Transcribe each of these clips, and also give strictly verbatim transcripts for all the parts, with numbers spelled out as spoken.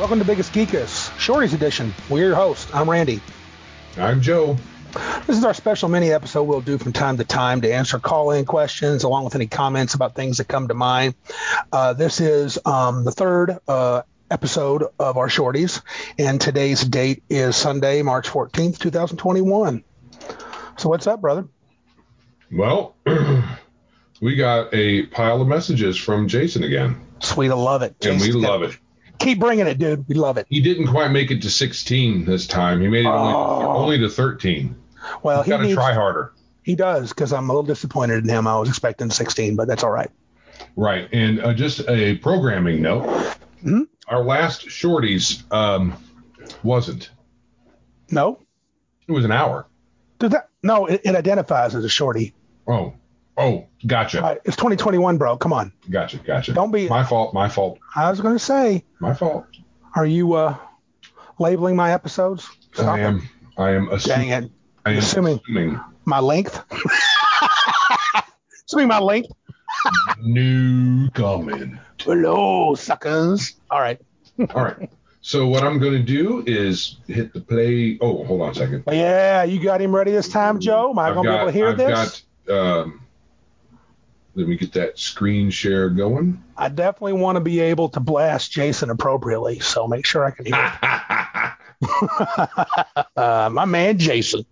Welcome to Biggest Geekus, Shorties Edition. We're your host. I'm Randy. I'm Joe. This is our special mini episode we'll do from time to time to answer call-in questions along with any comments about things that come to mind. Uh, this is um, the third uh, episode of our Shorties, and today's date is Sunday, March fourteenth, twenty twenty-one. So what's up, brother? Well, we got a pile of messages from Jason again. Sweet, I love it. And Jason, we love it. Keep bringing it, dude. We love it. He didn't quite make it to sixteen this time. He made it only, Oh. only to thirteen. Well, He's he got to needs, try harder. He does, because I'm a little disappointed in him. I was expecting sixteen, but that's all right. Right. And uh, just a programming note. Mm-hmm. Our last Shorties um, wasn't. No? It was an hour. Does that, no, it, it identifies as a shorty. Oh. Oh, gotcha. All right, it's twenty twenty-one, bro. Come on. Gotcha. Gotcha. Don't be. My fault. My fault. I was going to say. My fault. Are you uh, labeling my episodes? Stop I am. It. I am assuming. Dang it. I am assuming, assuming. My length. Assuming my length. New comment. Hello, suckers. All right. All right. So what I'm going to do is hit the play. Oh, hold on a second. Yeah, you got him ready this time, Joe? Am I going to be able to hear I've this? Got, um, let me get that screen share going. I definitely want to be able to blast Jason appropriately, so make sure I can hear it. uh, my man, Jason.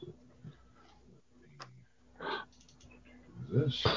This.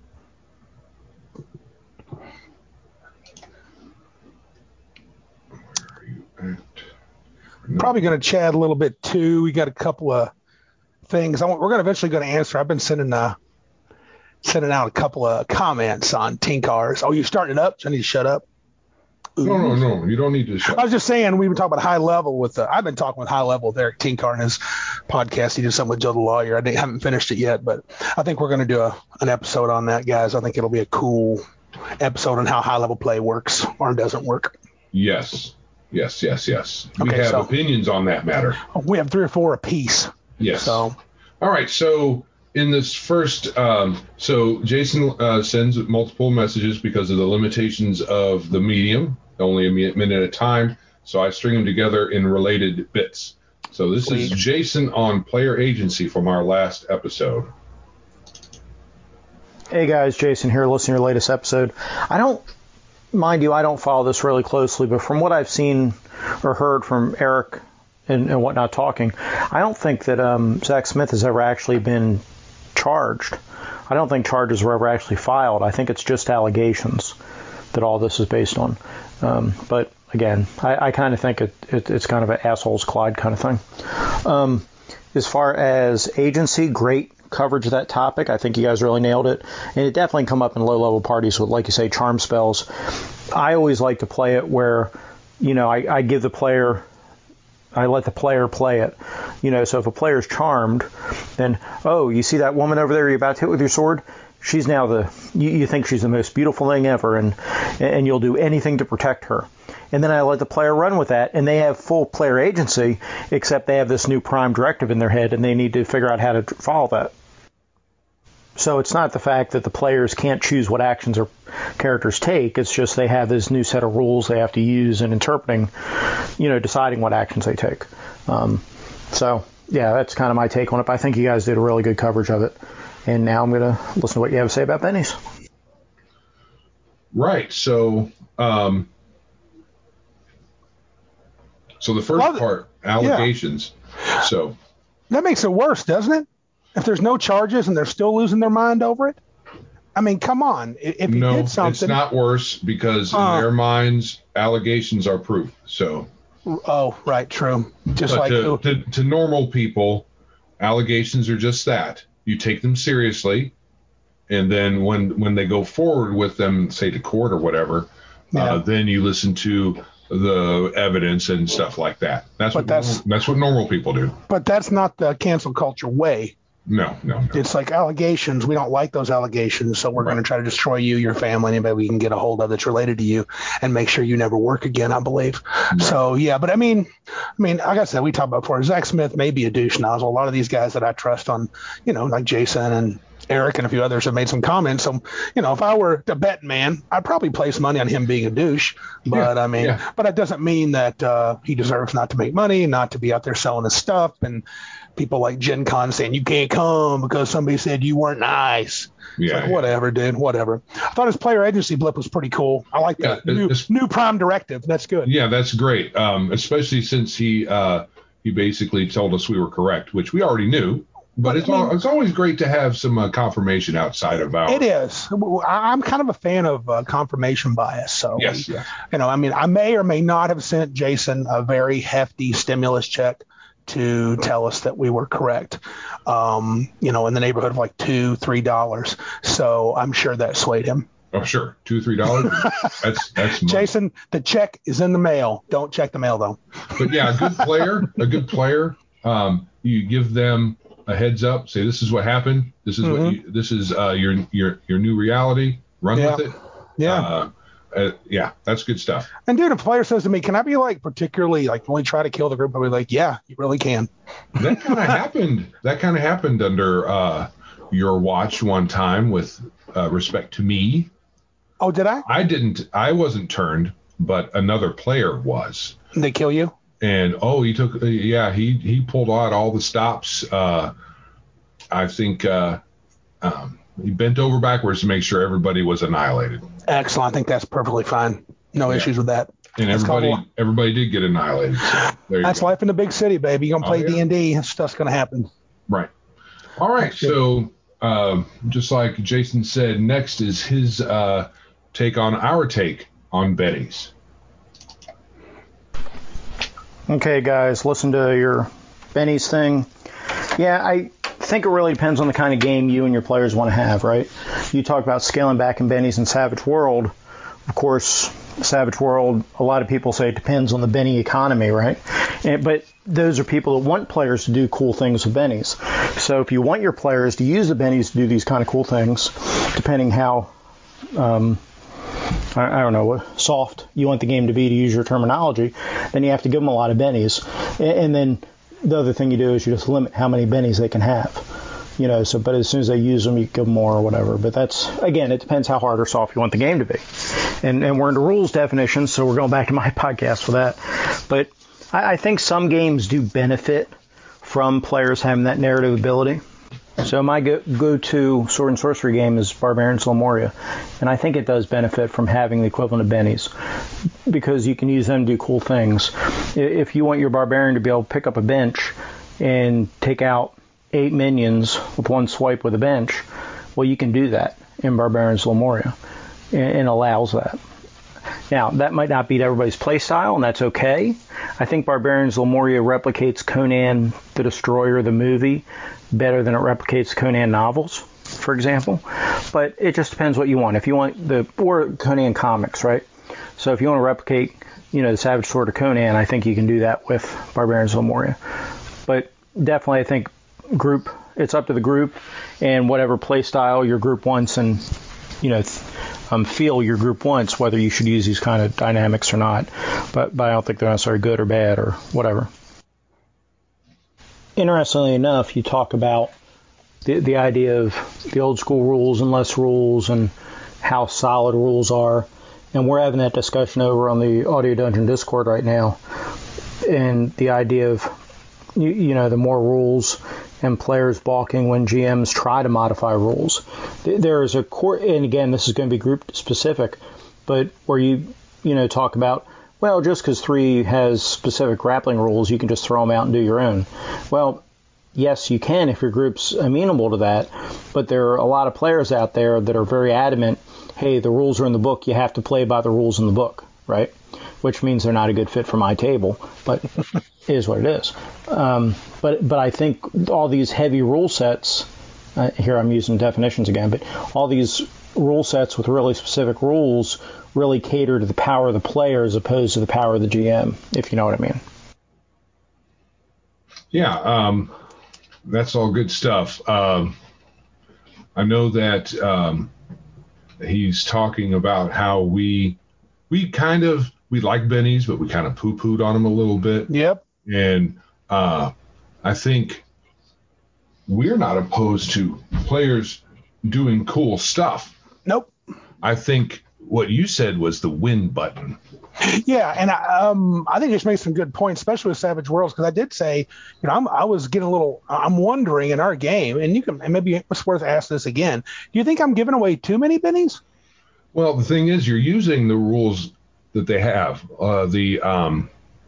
Probably going to chat a little bit too. We got a couple of things. I want, we're going to eventually going to answer. I've been sending uh sending out a couple of comments on Tinkars. Oh, you starting it up? So I need to shut up. Ooh. No, no, no. You don't need to shut. I was just saying we were talking about High Level with. Uh, I've been talking with High Level with Eric Tinkar and his podcast. He did something with Joe the Lawyer. I didn't, haven't finished it yet, but I think we're going to do a, an episode on that, guys. I think it'll be a cool episode on how high level play works or doesn't work. Yes. Yes, yes, yes. We okay, have so, opinions on that matter. We have three or four apiece. Yes. So, all right. So in this first, um, so Jason uh, sends multiple messages because of the limitations of the medium, only a minute at a time. So I string them together in related bits. So this Sweet. is Jason on Player Agency from our last episode. Hey guys, Jason here, listening to your latest episode. I don't. Mind you, I don't follow this really closely, but from what I've seen or heard from Eric and, and whatnot talking, I don't think that um, Zach Smith has ever actually been charged. I don't think charges were ever actually filed. I think it's just allegations that all this is based on. Um, but again, I, I kind of think it, it, it's kind of an assholes collide kind of thing. Um, as far as agency, great coverage of that topic. I think you guys really nailed it. And it definitely come up in low-level parties with, like you say, charm spells. I always like to play it where, you know, I, I give the player, I let the player play it. You know, so if a player's charmed, then, oh, you see that woman over there you're about to hit with your sword? She's now the, you, you think she's the most beautiful thing ever, and and you'll do anything to protect her. And then I let the player run with that, and they have full player agency, except they have this new prime directive in their head, and they need to figure out how to follow that. So it's not the fact that the players can't choose what actions or characters take. It's just they have this new set of rules they have to use in interpreting, you know, deciding what actions they take. Um, so, yeah, that's kind of my take on it. But I think you guys did a really good coverage of it. And now I'm going to listen to what you have to say about bennies. Right. So, um, so the first well, part, allegations. Yeah. So that makes it worse, doesn't it? If there's no charges and they're still losing their mind over it? I mean, come on. If he no, did something. It's not worse because uh, in their minds, allegations are proof. So. Oh, right. True. Just like to, to, to normal people, allegations are just that. You take them seriously. And then when, when they go forward with them, say to court or whatever, yeah. uh, then you listen to the evidence and stuff like that. That's but what that's, normal, that's what normal people do. But that's not the cancel culture way. No, no, no. It's like allegations. We don't like those allegations, so we're right. going to try to destroy you, your family, anybody we can get a hold of that's related to you, and make sure you never work again, I believe. Right. So, yeah, but I mean, I mean, like I said, we talked about before, Zach Smith may be a douche nozzle. A lot of these guys that I trust on, you know, like Jason and Eric and a few others have made some comments. So, you know, if I were a bet man, I'd probably place money on him being a douche. But Yeah, I mean, yeah. but it doesn't mean that uh, he deserves not to make money, not to be out there selling his stuff. And people like Gen Con saying you can't come because somebody said you weren't nice. Yeah, it's like, yeah. whatever, dude, whatever. I thought his player agency blip was pretty cool. I like Yeah, that. New, it's- new prime directive. That's good. Yeah, that's great. Um, especially since he uh, he basically told us we were correct, which we already knew. But it's I mean, al- it's always great to have some uh, confirmation outside of our. It is. I- I'm kind of a fan of uh, confirmation bias. So, Yes, yes. you know, I mean, I may or may not have sent Jason a very hefty stimulus check to tell us that we were correct, um, you know, in the neighborhood of like two, three dollars. So I'm sure that swayed him. Oh, sure, two three dollars. that's that's money. Jason, the check is in the mail. Don't check the mail though. But yeah, a good player, a good player. Um, you give them a heads up. Say this is what happened. This is Mm-hmm. what you, this is uh, your your your new reality. Run Yeah. with it. Yeah. Uh, uh, yeah, that's good stuff. And dude, if a player says to me, "Can I be like particularly like only try to kill the group?" I'll be like, "Yeah, you really can." That kind of happened. That kind of happened under uh, your watch one time with uh, respect to me. Oh, did I? I didn't. I wasn't turned, but another player was. They kill you? And oh, he took. Uh, yeah, he he pulled out all the stops. Uh, I think uh, um, he bent over backwards to make sure everybody was annihilated. Excellent. I think that's perfectly fine. No Yeah. issues with that. And That's everybody called- everybody did get annihilated. So there you That's go. life in the big city, baby. You're gonna play Oh, yeah. D and D. Stuff's gonna happen. Right. All right. So uh, just like Jason said, next is his uh, take on our take on bennies. Okay, guys, listen to your bennies thing. Yeah, I think it really depends on the kind of game you and your players want to have, right? You talk about scaling back in bennies in Savage World. Of course, Savage World, a lot of people say it depends on the benny economy, right? And, but those are people that want players to do cool things with bennies. So if you want your players to use the bennies to do these kind of cool things, depending how, um, I, I don't know, soft you want the game to be, to use your terminology, then you have to give them a lot of bennies. And, and then the other thing you do is you just limit how many bennies they can have. You know, so, but as soon as they use them, you give them more or whatever. But that's, again, it depends how hard or soft you want the game to be. And and we're into rules definitions, so we're going back to my podcast for that. But I, I think some games do benefit from players having that narrative ability. So my go, go-to sword and sorcery game is Barbarians of Lemuria. And I think it does benefit from having the equivalent of bennies, because you can use them to do cool things. If you want your Barbarian to be able to pick up a bench and take out eight minions with one swipe with a bench, well, you can do that in Barbarians of Lemuria, and, and allows that. Now, that might not beat everybody's playstyle, and that's okay. I think Barbarians of Lemuria replicates Conan the Destroyer, the movie, better than it replicates Conan novels, for example. But it just depends what you want. If you want the, or Conan comics, right? So if you want to replicate, you know, the Savage Sword of Conan, I think you can do that with Barbarians of Lemuria. But definitely, I think group, it's up to the group and whatever play style your group wants, and you know, um, feel your group wants, whether you should use these kind of dynamics or not. But, but I don't think they're necessarily good or bad or whatever. Interestingly enough, you talk about the the idea of the old school rules and less rules and how solid rules are, and we're having that discussion over on the Audio Dungeon Discord right now. And the idea of, you, you know, the more rules and players balking when G Ms try to modify rules. There is a core, and again, this is going to be group specific, but where you, you know, talk about, well, just because three has specific grappling rules, you can just throw them out and do your own. Well, yes, you can if your group's amenable to that, but there are a lot of players out there that are very adamant, hey, the rules are in the book, you have to play by the rules in the book, right? Which means they're not a good fit for my table, but it is what it is. Um, but but I think all these heavy rule sets, uh, here I'm using definitions again, but all these rule sets with really specific rules really cater to the power of the player as opposed to the power of the G M, if you know what I mean. Yeah, um, that's all good stuff. Um, I know that um, he's talking about how we we kind of we like bennies, but we kind of poo-pooed on them a little bit. Yep. And uh, I think we're not opposed to players doing cool stuff. Nope. I think what you said was the win button. Yeah, and I, um, I think it's made some good points, especially with Savage Worlds, because I did say, you know, I'm, I was getting a little, I'm wondering in our game, and you can, and maybe it's worth asking this again. Do you think I'm giving away too many bennies? Well, the thing is, you're using the rules that they have. Uh, the um,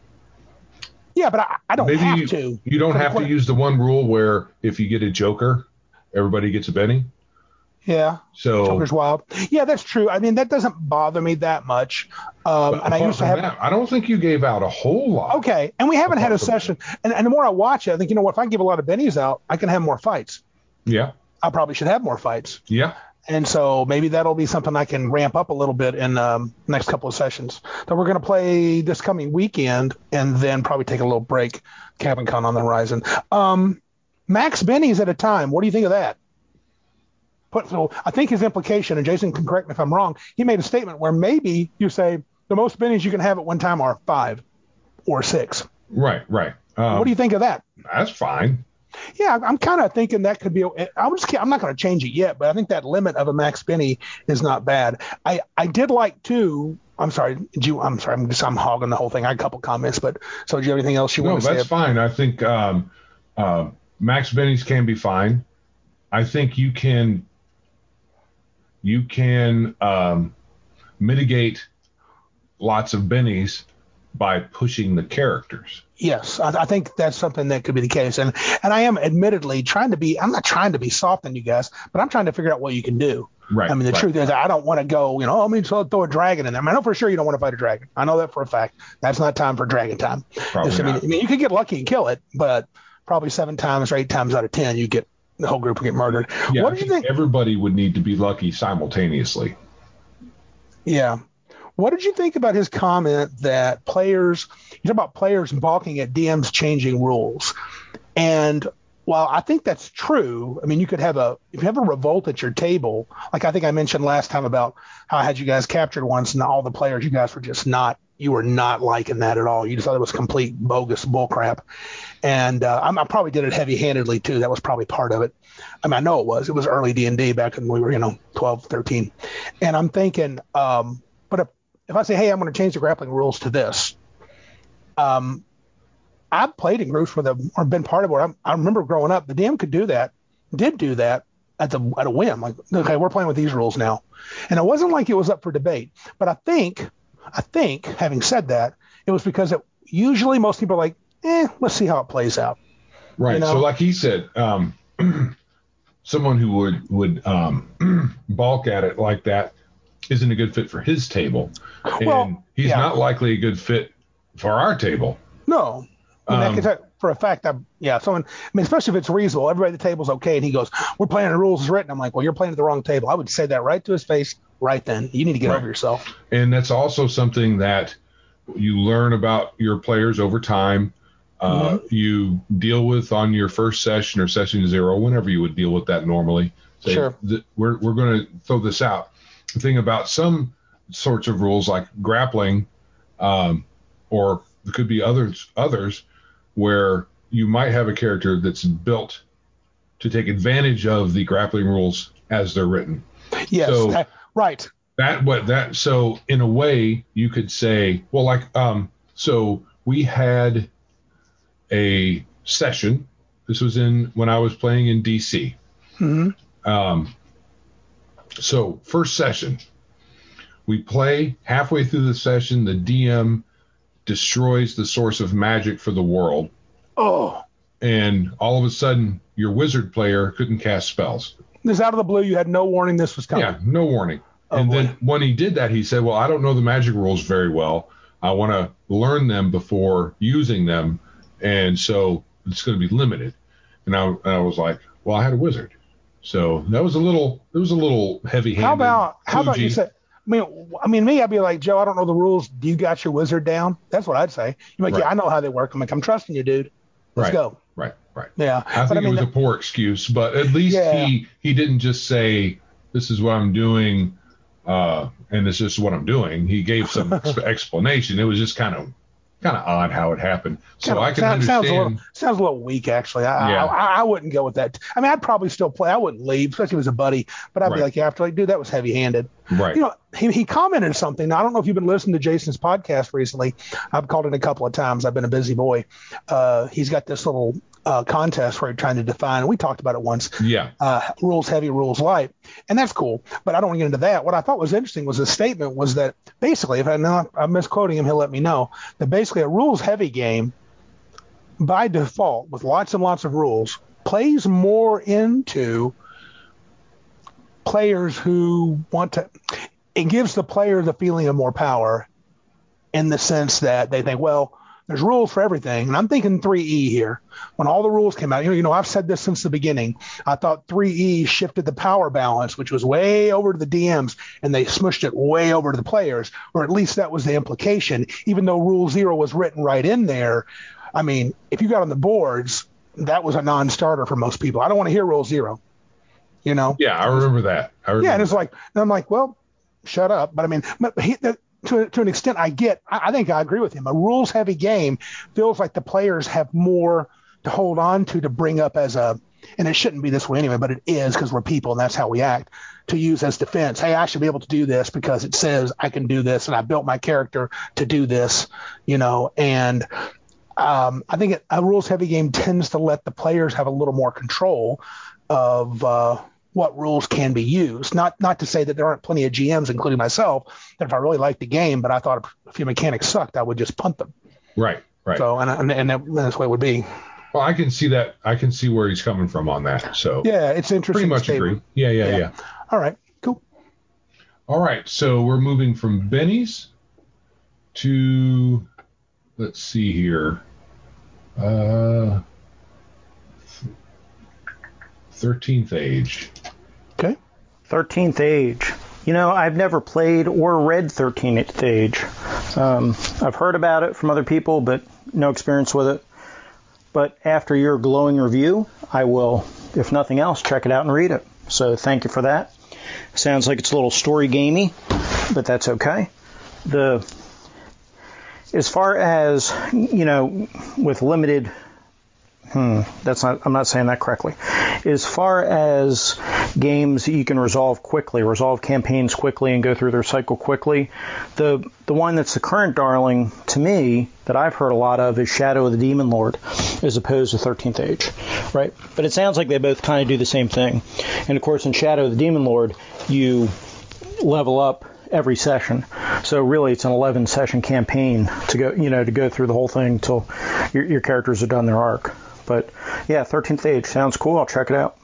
yeah, but I, I don't maybe have you, to. You don't have to use the one rule where if you get a Joker, everybody gets a Benny. Yeah. So Joker's wild. Yeah, that's true. I mean, that doesn't bother me that much. Um, and I used to have. That, I don't think you gave out a whole lot. Okay, and we haven't had a session. And, and the more I watch it, I think, you know what? If I give a lot of bennies out, I can have more fights. Yeah. I probably should have more fights. Yeah. And so maybe that'll be something I can ramp up a little bit in um, next couple of sessions. That we're going to play this coming weekend, and then probably take a little break. Cabin Con on the horizon. Um, max bennies at a time. What do you think of that? Put, so I think his implication, and Jason can correct me if I'm wrong, he made a statement where maybe you say the most bennies you can have at one time are five or six. Right, right. Um, what do you think of that? That's fine. Yeah, I'm kind of thinking that could be. I'm just. I'm not going to change it yet, but I think that limit of a max benny is not bad. I, I did like too. I'm sorry. Did you? I'm sorry. I'm just. I'm hogging the whole thing. I had a couple comments, but so do you have anything else you no, want to say? No, that's fine. I think um, uh, max bennies can be fine. I think you can. You can um, mitigate lots of bennies by pushing the characters. Yes, I, I think that's something that could be the case. And and I am admittedly trying to be, I'm not trying to be soft on you guys, but I'm trying to figure out what you can do. Right. I mean, the right. truth is I don't want to go, you know, oh, I mean, so throw a dragon in there. I, mean, I know for sure you don't want to fight a dragon. I know that for a fact. That's not time for dragon time. Probably I, mean, not. I mean, you could get lucky and kill it, but probably seven times or eight times out of ten, you get the whole group will get murdered. Yeah, what I did you think? Everybody would need to be lucky simultaneously. Yeah. What did you think about his comment that players, you talk about players balking at D Ms changing rules? And while I think that's true, I mean, you could have a, if you have a revolt at your table, like I think I mentioned last time about how I had you guys captured once and all the players, you guys were just not, you were not liking that at all. You just thought it was complete bogus bullcrap. And uh, I, I probably did it heavy handedly too. That was probably part of it. I mean, I know it was, it was early D and D back when we were, you know, twelve, thirteen. And I'm thinking, um, but if, if I say, hey, I'm going to change the grappling rules to this, um, I've played in groups where they've or been part of it. I, I remember growing up, the D M could do that, did do that at the at a whim. Like, okay, we're playing with these rules now, and it wasn't like it was up for debate. But I think, I think, having said that, it was because it usually most people are like, eh, let's see how it plays out. Right. You know? So, like he said, um, someone who would would um, balk at it like that isn't a good fit for his table, and well, he's yeah. not likely a good fit for our table. No. I mean, um, I can tell for a fact that, yeah, someone, I mean, especially if it's reasonable, everybody at the table's okay, and he goes, we're playing the rules as written. I'm like, well, you're playing at the wrong table. I would say that right to his face right then. You need to get right. over yourself. And that's also something that you learn about your players over time. Uh, mm-hmm. You deal with on your first session or session zero, whenever you would deal with that normally. Say, sure. th- we're we're going to throw this out. The thing about some sorts of rules like grappling, um, or there could be others others where you might have a character that's built to take advantage of the grappling rules as they're written. Yes, so that, right. That what that so in a way you could say, well, like um, so we had a session. This was in when I was playing in D C. Mm-hmm. Um, so first session, we play halfway through the session. The D M destroys the source of magic for the world. Oh. And all of a sudden, your wizard player couldn't cast spells. This out of the blue, you had no warning this was coming. Yeah, no warning. Oh, and boy. then when he did that, he said, well, I don't know the magic rules very well. I want to learn them before using them. And so it's going to be limited. And I, and I was like, well, I had a wizard. So that was a little, it was a little heavy-handed. How about, how about kludgy. you say, I mean, I mean, me, I'd be like, Joe, I don't know the rules. Do you got your wizard down? That's what I'd say. You're like, Right. yeah, I know how they work. I'm like, I'm trusting you, dude. Let's right. go. Right, right. Yeah. I think but, I it mean, was a poor excuse, but at least yeah. he, he didn't just say, this is what I'm doing, uh, and this is what I'm doing. He gave some exp- explanation. It was just kind of kind of odd how it happened. So Kinda, I can sound, understand. Sounds a little sounds a little weak, actually. I, Yeah. I I wouldn't go with that. I mean, I'd probably still play. I wouldn't leave, especially if it was a buddy. But I'd Right. be like, yeah, after like, dude, that was heavy-handed. Right. You know, he he commented something. Now, I don't know if you've been listening to Jason's podcast recently. I've called it a couple of times. I've been a busy boy. Uh, he's got this little uh, contest where he's trying to define. We talked about it once. Yeah. Uh, rules heavy, rules light, and that's cool. But I don't want to get into that. What I thought was interesting was his statement was that basically, if I know I'm misquoting him, he'll let me know. That basically a rules heavy game, by default, with lots and lots of rules, plays more into players who want to. It gives the player the feeling of more power, in the sense that they think, well, there's rules for everything. And I'm thinking three E here. When all the rules came out, you know, you know, I've said this since the beginning. I thought three E shifted the power balance, which was way over to the D Ms, and they smushed it way over to the players, or at least that was the implication, even though Rule Zero was written right in there. I mean, if you got on the boards, that was a non-starter for most people. I don't want to hear Rule Zero, you know? Yeah, I remember that. I remember Yeah, and it's that. like, and I'm like, well, shut up. But I mean, but he, the, to to an extent, I get. I, I think I agree with him. A rules-heavy game feels like the players have more to hold on to to bring up as a, and it shouldn't be this way anyway, but it is because we're people and that's how we act. To use as defense. Hey, I should be able to do this because it says I can do this, and I built my character to do this, you know. And um, I think it, a rules-heavy game tends to let the players have a little more control of. Uh, what rules can be used. Not not to say that there aren't plenty of G Ms, including myself, that if I really liked the game, but I thought a few mechanics sucked, I would just punt them. Right, right. So, and and, and that's the way it would be. Well, I can see that. I can see where he's coming from on that. So yeah, it's interesting. Pretty much statement. agree. Yeah, yeah, yeah, yeah. All right, cool. All right, so we're moving from Benny's to, let's see here, uh, thirteenth Age. Okay. thirteenth Age. You know, I've never played or read thirteenth Age. Um, I've heard about it from other people, but no experience with it. But after your glowing review, I will, if nothing else, check it out and read it. So thank you for that. Sounds like it's a little story gamey, but that's okay. The as far as, you know, with limited Hmm, that's not, I'm not saying that correctly. As far as games that you can resolve quickly, resolve campaigns quickly and go through their cycle quickly, the the one that's the current darling to me that I've heard a lot of is Shadow of the Demon Lord, as opposed to thirteenth Age, right? But it sounds like they both kind of do the same thing. And of course, in Shadow of the Demon Lord, you level up every session. So really, it's an eleven session campaign to go, you know, to go through the whole thing till your, your characters are done their arc. But yeah, thirteenth Age sounds cool. I'll check it out.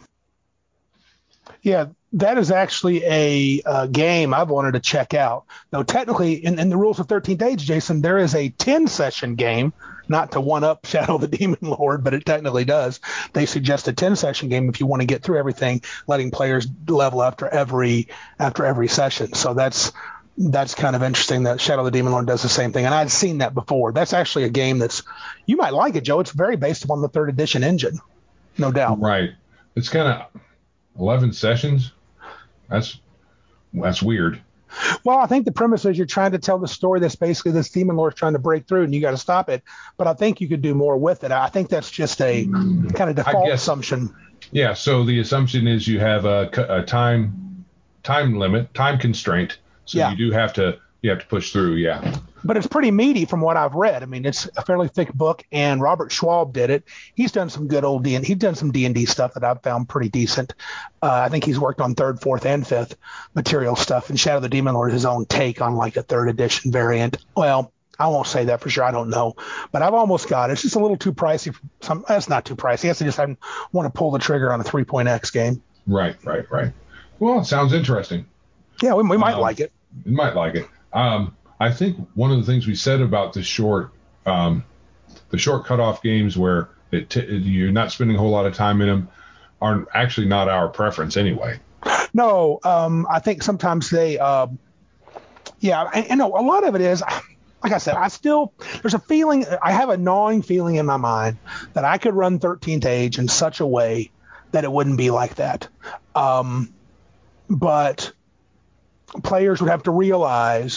Yeah, that is actually a uh, game I've wanted to check out. Though technically, in, in the rules of thirteenth Age, Jason, there is a ten session game, not to one up Shadow of the Demon Lord, but it technically does. They suggest a ten session game if you want to get through everything, letting players level after every after every session. So that's that's kind of interesting that Shadow of the Demon Lord does the same thing. And I'd seen that before. That's actually a game that's, you might like it, Joe. It's very based upon the third edition engine, no doubt. Right. It's kind of eleven sessions. That's that's weird. Well, I think the premise is you're trying to tell the story that's basically this demon lord's trying to break through and you got to stop it. But I think you could do more with it. I think that's just a kind of default guess, assumption. Yeah. So the assumption is you have a, a time time limit, time constraint. So yeah. you do have to you have to push through. Yeah. But it's pretty meaty from what I've read. I mean, it's a fairly thick book, and Robert Schwab did it. He's done some good old D and D. He's done some D and D stuff that I've found pretty decent. Uh, I think he's worked on third, fourth, and fifth material stuff. And Shadow of the Demon Lord is his own take on like a third edition variant. Well, I won't say that for sure. I don't know, but I've almost got it. It's just a little too pricey. For some, that's not too pricey. I guess I just I want to pull the trigger on a three point X game. Right, right, right. Well, it sounds interesting. Yeah, we, we might um, like it. You might like it. Um, I think one of the things we said about the short, um, the short cutoff games where it t- you're not spending a whole lot of time in them are actually not our preference anyway. No, um, I think sometimes they, uh, yeah, and, and a lot of it is, like I said, I still, there's a feeling, I have a gnawing feeling in my mind that I could run thirteenth Age in such a way that it wouldn't be like that. Um, but players would have to realize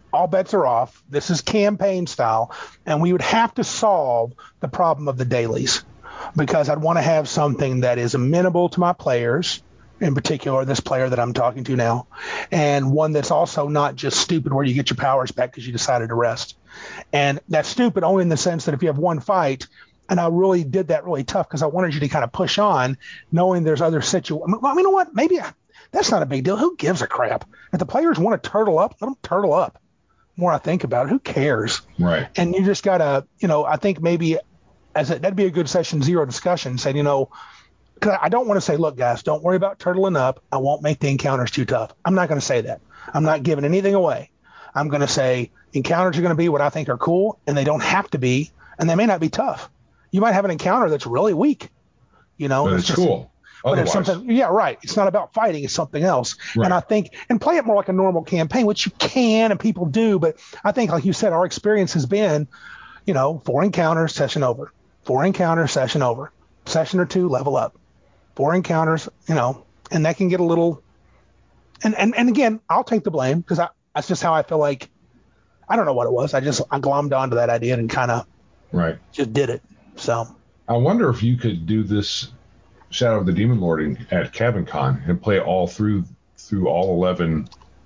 all bets are off. This is campaign style, and we would have to solve the problem of the dailies because I'd want to have something that is amenable to my players, in particular this player that I'm talking to now, and one that's also not just stupid where you get your powers back because you decided to rest. And that's stupid only in the sense that if you have one fight, and I really did that really tough because I wanted you to kind of push on, knowing there's other situations. Well, you know what? Maybe that's not a big deal. Who gives a crap? If the players want to turtle up, let them turtle up. The more I think about it, who cares? Right. And you just got to, you know, I think maybe as a, that'd be a good session zero discussion, saying, you know, because I don't want to say, look, guys, don't worry about turtling up. I won't make the encounters too tough. I'm not going to say that. I'm not giving anything away. I'm going to say encounters are going to be what I think are cool, and they don't have to be, and they may not be tough. You might have an encounter that's really weak, you know. But it's it's just, cool. But Otherwise. it's something, yeah, right. It's not about fighting. It's something else. Right. And I think, and play it more like a normal campaign, which you can and people do. But I think, like you said, our experience has been, you know, four encounters, session over. Four encounters, session over. Session or two, level up. Four encounters, you know, and that can get a little. And and, and again, I'll take the blame because I that's just how I feel like. I don't know what it was. I just I glommed onto that idea and kind of right. just did it. So I wonder if you could do this Shadow of the Demon Lording at Cabin Con and play all through through all eleven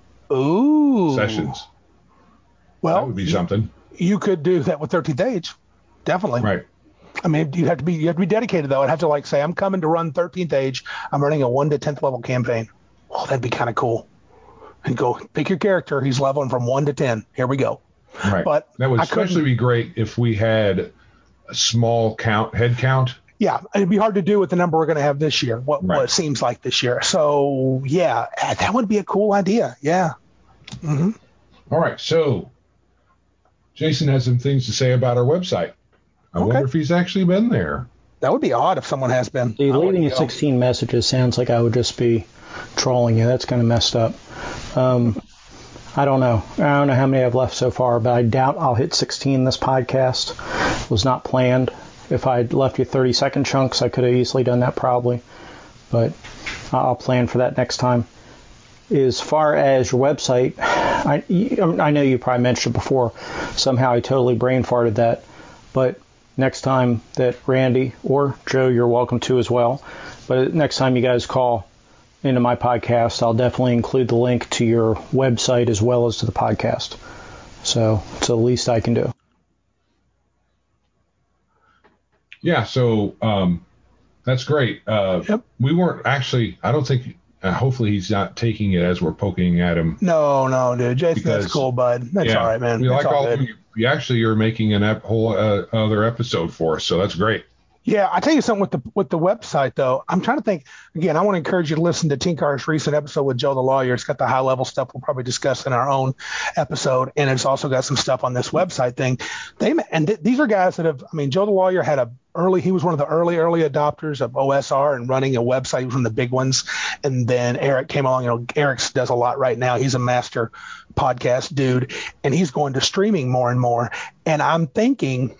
Ooh. sessions. Well, that would be something. You could do that with thirteenth Age, definitely. Right. I mean, you have to be you have to be dedicated though. I'd have to like say I'm coming to run thirteenth Age. I'm running a one to tenth level campaign. Oh, that'd be kind of cool. And go pick your character. He's leveling from one to ten. Here we go. Right. But that would I especially be great if we had a small count head count. Yeah, it'd be hard to do with the number we're going to have this year. What, right. what it seems like this year. So yeah, that would be a cool idea. Yeah. Mm-hmm. All right. So Jason has some things to say about our website. I okay. wonder if he's actually been there. That would be odd if someone has been. The leaving you sixteen messages sounds like I would just be trolling you. That's kind of messed up. Um, I don't know. I don't know how many I've left so far, but I doubt I'll hit sixteen this podcast. It was not planned. If I'd left you thirty second chunks, I could have easily done that probably. But I'll plan for that next time. As far as your website, I, I know you probably mentioned it before. Somehow I totally brain farted that. But next time that Randy or Joe, you're welcome to as well. But next time you guys call into my podcast, I'll definitely include the link to your website as well as to the podcast. So it's the least I can do. Yeah, so um, that's great. Uh, yep. We weren't actually, I don't think, uh, hopefully he's not taking it as we're poking at him. No, no, dude. Jason, because, that's cool, bud. That's yeah, all right, man. We that's like all, all of you. You actually, you're making an ep- whole uh, other episode for us, so that's great. Yeah, I tell you something with the with the website though. I'm trying to think again. I want to encourage you to listen to Tinkar's recent episode with Joe the Lawyer. It's got the high level stuff we'll probably discuss in our own episode, and it's also got some stuff on this website thing. They and th- these are guys that have. I mean, Joe the Lawyer had a early. He was one of the early early adopters of O S R and running a website. He was one of the big ones. And then Eric came along. You know, Eric does a lot right now. He's a master podcast dude, and he's going to streaming more and more. And I'm thinking.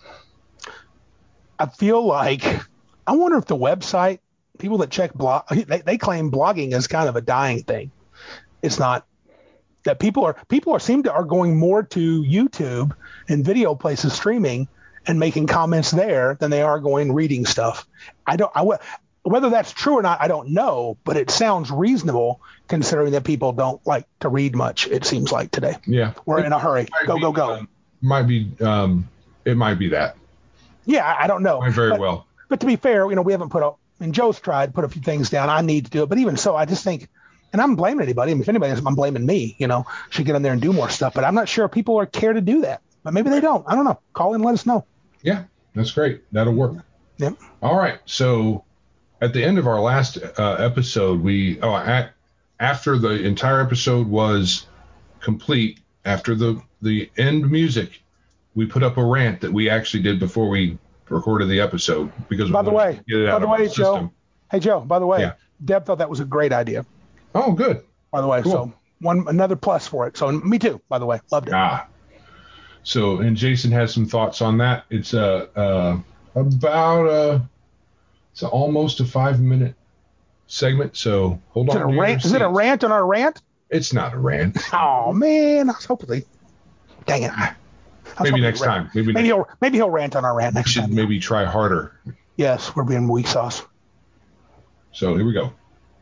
I feel like I wonder if the website people that check blog they, they claim blogging is kind of a dying thing. It's not that people are people are seem to are going more to YouTube and video places streaming and making comments there than they are going reading stuff. I don't I whether that's true or not I don't know, but it sounds reasonable considering that people don't like to read much. It seems like today. Yeah, we're it in a hurry. Go be, go go. Um, might be um, it might be that. Yeah, I don't know. Might very but, well. But to be fair, you know, we haven't put up, and Joe's tried to put a few things down. I need to do it. But even so, I just think, and I'm blaming anybody. I mean, if anybody is, I'm blaming me, you know, should get in there and do more stuff. But I'm not sure if people are care to do that. But maybe they don't. I don't know. Call in and let us know. Yeah, that's great. That'll work. Yep. All right. So at the end of our last uh, episode, we, oh, at, after the entire episode was complete, after the, the end music, we put up a rant that we actually did before we recorded the episode because by the way, by the way, Joe, system. hey Joe, by the way, yeah. Deb thought that was a great idea. Oh, good. By the way, cool. So one another plus for it. So me too. By the way, loved it. Ah. So and Jason has some thoughts on that. It's a uh, uh, about a it's a, almost a five minute segment. So hold is on. It a rant? Is it a rant on our rant? It's not a rant. Oh man, I was hopefully. Dang it. Maybe next time. Maybe, maybe next. he'll maybe he'll rant on our rant next should time. Maybe try harder. Yes, we're being weak sauce. So here we go.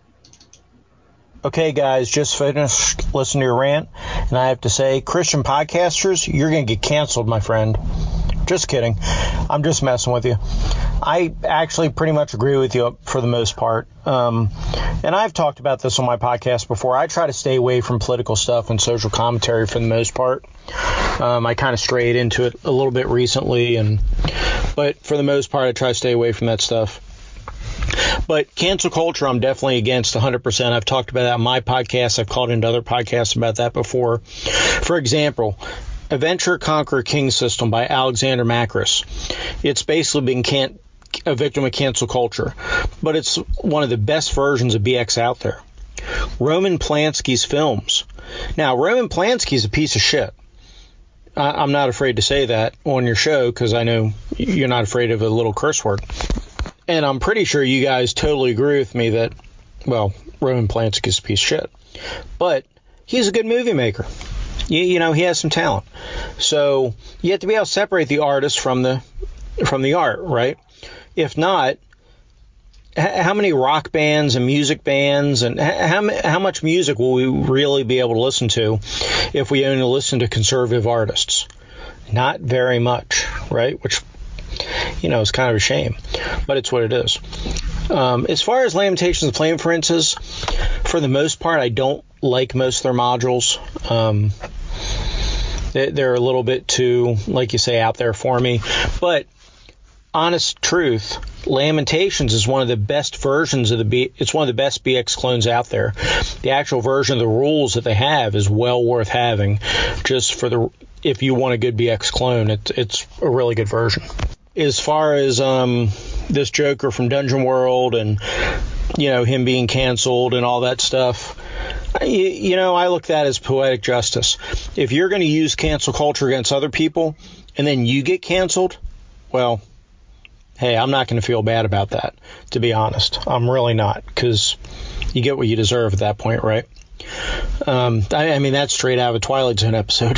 Okay, guys, just finished listening to your rant, and I have to say, Christian podcasters, you're going to get canceled, my friend. Just kidding. I'm just messing with you. I actually pretty much agree with you for the most part. Um, and I've talked about this on my podcast before. I try to stay away from political stuff and social commentary for the most part. Um, I kind of strayed into it a little bit recently, and but for the most part, I try to stay away from that stuff. But cancel culture, I'm definitely against one hundred percent. I've talked about that on my podcast. I've called into other podcasts about that before. For example, Adventure Conquer King System by Alexander Macris. It's basically been can- a victim of cancel culture, but it's one of the best versions of B X out there. Roman Polanski's films. Now, Roman Polanski's a piece of shit. I- I'm not afraid to say that on your show because I know you're not afraid of a little curse word. And I'm pretty sure you guys totally agree with me that, well, Roman Polanski's a piece of shit. But he's a good movie maker. You, you know, he has some talent. So you have to be able to separate the artist from the from the art, right? If not, h- how many rock bands and music bands and h- how how much music will we really be able to listen to if we only listen to conservative artists? Not very much, right? Which, you know, is kind of a shame, but it's what it is. Um, as far as Lamentations of Flame, for instance, for the most part, I don't like most of their modules. Um, they, they're a little bit too, like you say, out there for me. But honest truth, Lamentations is one of the best versions of the B. It's one of the best B X clones out there. The actual version of the rules that they have is well worth having, just for the if you want a good B X clone. It's it's a really good version. As far as um, this Joker from Dungeon World and, you know, him being canceled and all that stuff, you, you know, I look at that as poetic justice. If you're going to use cancel culture against other people and then you get canceled, well, hey, I'm not going to feel bad about that, to be honest. I'm really not, because you get what you deserve at that point, right? Um, I, I mean, that's straight out of a Twilight Zone episode.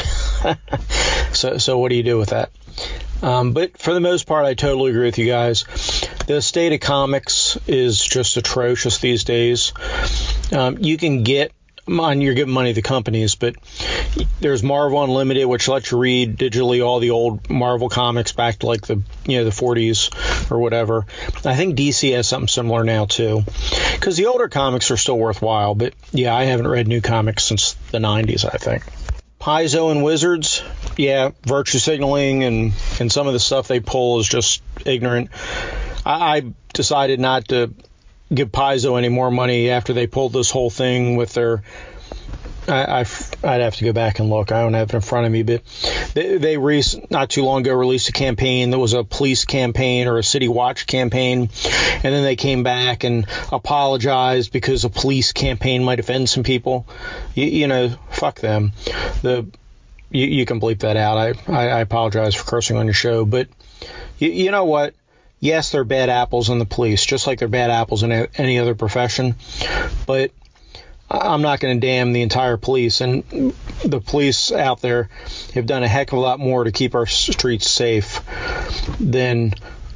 so, so what do you do with that? Um, but for the most part, I totally agree with you guys. The state of comics is just atrocious these days. Um, you can get, and you're giving money to companies, but there's Marvel Unlimited, which lets you read digitally all the old Marvel comics back to like the, you know, the forties or whatever. I think D C has something similar now too, because the older comics are still worthwhile. But yeah, I haven't read new comics since the nineties, I think. Paizo and Wizards, yeah, virtue signaling and, and some of the stuff they pull is just ignorant. I, I decided not to give Paizo any more money after they pulled this whole thing with their... I, I, I'd have to go back and look. I don't have it in front of me, but they, they re- not too long ago released a campaign that was a police campaign or a city watch campaign, and then they came back and apologized because a police campaign might offend some people. You, you know, fuck them. The you, you can bleep that out. I, I, I apologize for cursing on your show, but you, you know what? Yes, they're bad apples in the police, just like they're bad apples in a, any other profession, but I'm not going to damn the entire police, and the police out there have done a heck of a lot more to keep our streets safe than,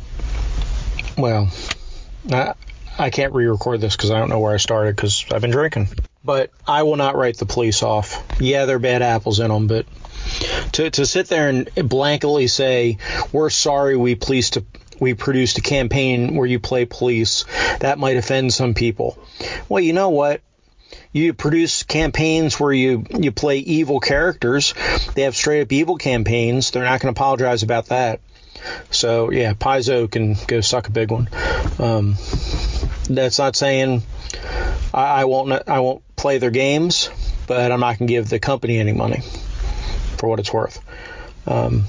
well, I, I can't re-record this because I don't know where I started because I've been drinking. But I will not write the police off. Yeah, they're bad apples in them, but to to sit there and blanketly say, we're sorry we policed a we produced a campaign where you play police, that might offend some people. Well, you know what? You produce campaigns where you, you play evil characters. They have straight up evil campaigns. They're not going to apologize about that. So, yeah, Paizo can go suck a big one. Um, that's not saying I, I won't I won't play their games, but I'm not going to give the company any money for what it's worth. Um,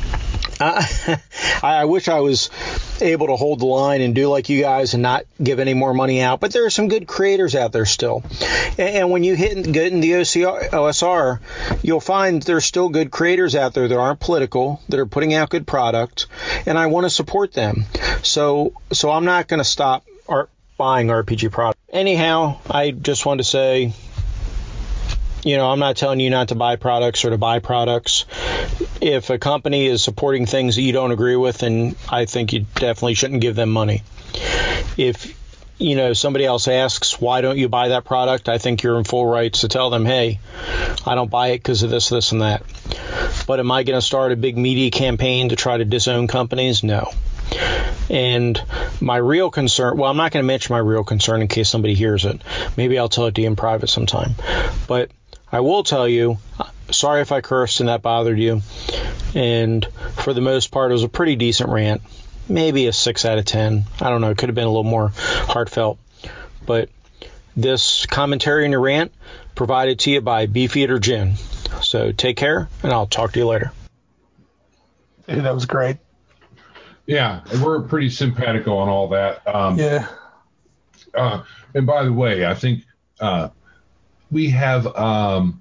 I, I wish I was able to hold the line and do like you guys and not give any more money out, but there are some good creators out there still. And, and when you hit get in the O C R, O S R, you'll find there's still good creators out there that aren't political, that are putting out good product, and I want to support them. So, so I'm not going to stop art, buying R P G products. Anyhow, I just want to say You know, I'm not telling you not to buy products or to buy products. If a company is supporting things that you don't agree with, then I think you definitely shouldn't give them money. If, you know, somebody else asks, why don't you buy that product? I think you're in full rights to tell them, hey, I don't buy it because of this, this, and that. But am I going to start a big media campaign to try to disown companies? No. And my real concern, well, I'm not going to mention my real concern in case somebody hears it. Maybe I'll tell it to you in private sometime. But I will tell you, sorry if I cursed and that bothered you. And for the most part, it was a pretty decent rant. Maybe a six out of ten. I don't know. It could have been a little more heartfelt. But this commentary in your rant provided to you by Beefeater Gin. So take care, and I'll talk to you later. Dude, that was great. Yeah, we're pretty simpatico on all that. Um, yeah. Uh, and by the way, I think uh, we have um,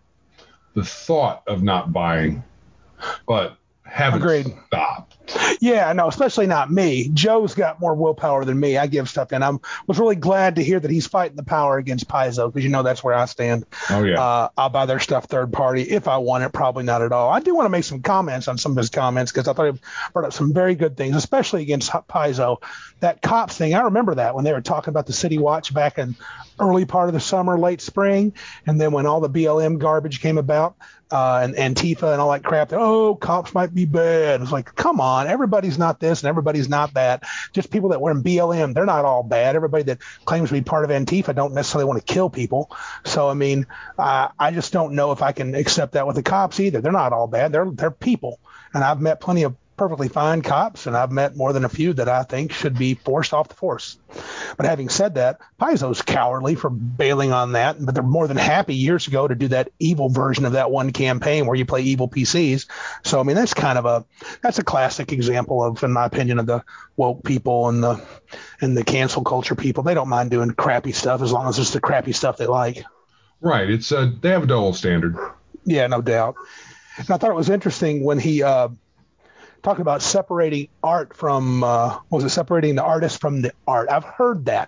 the thought of not buying, but haven't Agreed. stopped. Yeah, no, especially not me. Joe's got more willpower than me. I give stuff in. I was really glad to hear that he's fighting the power against Paizo, because you know that's where I stand. Oh, yeah. Uh, I'll buy their stuff third party if I want it. Probably not at all. I do want to make some comments on some of his comments, because I thought he brought up some very good things, especially against Paizo. That cops thing, I remember that when they were talking about the City Watch back in early part of the summer, late spring, and then when all the B L M garbage came about, uh, and Antifa and all that crap, that, oh, cops might be bad. It's like, come on, everybody's not this and everybody's not that. Just people that were in B L M, they're not all bad. Everybody that claims to be part of Antifa don't necessarily want to kill people. So, I mean, uh, I just don't know if I can accept that with the cops either. They're not all bad. They're they're people. And I've met plenty of perfectly fine cops, and I've met more than a few that I think should be forced off the force. But having said that, Paizo's cowardly for bailing on that, but they're more than happy years ago to do that evil version of that one campaign where you play evil P Cs. So, I mean, that's kind of a that's a classic example of, in my opinion, of the woke people and the and the cancel culture people. They don't mind doing crappy stuff as long as it's the crappy stuff they like. Right. It's uh, they have a double standard. Yeah, no doubt. And I thought it was interesting when he uh, talked about separating art from, uh, was it separating the artist from the art? I've heard that.